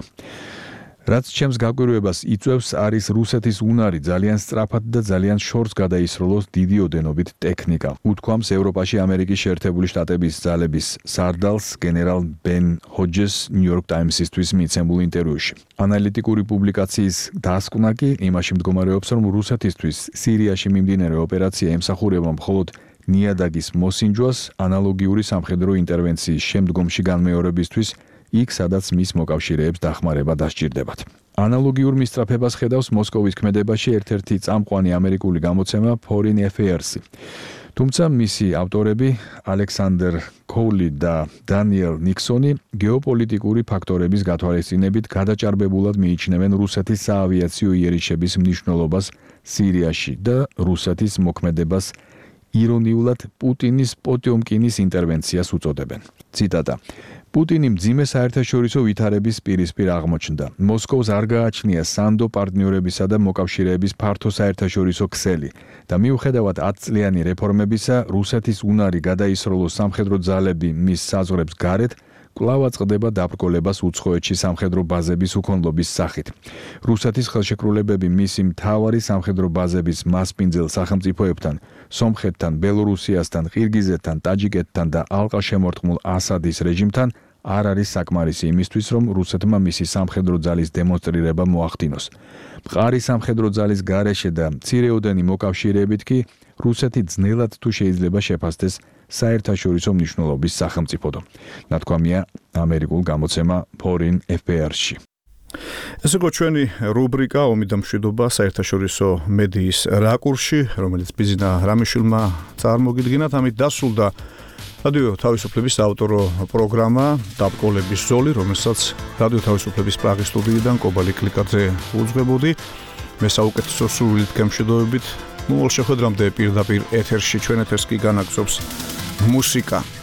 რაც ჩემს გაკვირვებას იწვევს, არის რუსეთის უნარი ძალიან სწრაფად და ძალიან შორს გადაისროლოს დიდი ოდენობით ტექნიკა. უთქვამს ევროპაში ამერიკის შეერთებული შტატების ძალების სარდალს გენერალ ბენ ჰოჯეს New York Times-ისთვის მიცემულ ინტერვიუში. ანალიტიკური პუბლიკაციის დასკვნა კი იმაში მდგომარეობს, რომ რუსეთისთვის სირიაში მიმდინარე ოპერაცია ემსახურება მხოლოდ ნიადაგის მოსინჯვას, ანალოგიური სამხედრო ინტერვენციის შემდგომში განმეორებისთვის, იქ სადაც მის მოკავშირეებს დახმარება დასჭირდებათ. ანალოგიურ მისწრაფებას ხედავს მოსკოვის ქმედებაში ერთ-ერთი წამყვანი ამერიკული გამოცემა Foreign Affairs. თუმცა მისი ავტორები ალექსანდერ კოული და დანიელ ნიქსონი გეოპოლიტიკური ფაქტორების გათვალისწინებით გადაჭარბებულად მიიჩნევენ რუსეთის საავიაციო იერიშების მნიშვნელობას სირიაში და რუსეთის მოქმედებას ირონიულად პუტინის პოტიომკინის ინტერვენციას უწოდებენ. ციტატა: პუტინი მძიმე საერთაშორისო ვითარების პირისპირ აღმოჩნდა. მოსკოვს არ გააჩნია სანდო პარტნიორებისა და მოკავშირეების ფართო საერთაშორისო ქსელი და მიუხედავად ათწლიანი რეფორმებისა, რუსეთის უნარი გადაისროლოს სამხედრო ძალები მის საზღვრებს გარეთ, კვლავ აწყდება დაბრკოლებას უცხოეთში სამხედრო ბაზების უქონლობის სახით. რუსეთის ხელშეკრულებები მისი მთავარი სამხედრო ბაზების მასპინძელ სახელმწიფოებთან, სომხეთთან, ბელორუსიასთან, ყირგიზეთთან, ტაჯიკეთთან და ალყაშემორტყმულ ასადის რეჟიმთან არ არის საკმარისი იმისთვის, რომ რუსეთმა მისი სამხედრო ძალის დემონსტრირება მოახდინოს. მყარი სამხედრო ძალის გარეშე და მცირეოდენი მოკავშირეებით კი რუსეთი ძნელად თუ შეიძლება შეფასდეს საერთაშორისო მნიშვნელობის სახელმწიფოდო. ნათქვამია ამერიკულ გამოცემა Foreign Affairs-ში. ეს იყო ჩვენი რუბრიკა ომი და მშვიდობა საერთაშორისო მედიის რაკურსში, რომელიც ბიზნა რამიშვილმა წარმოგიდგინა. ამით დასრულდა რადიო თავისუფლების საავტორო პროგრამა დაბრკოლების ზოლი, რომელსაც რადიო თავისუფლების პრაღის სტუდიიდან კობალი კლიკაძე უძღვებოდი. მე საუკეთესო სურვილით გემშვიდობებით, მოვალ შეხვედრამდე პირდაპირ ეთერში ჩვენ ეთერს კი განაგზობს მუსიკა.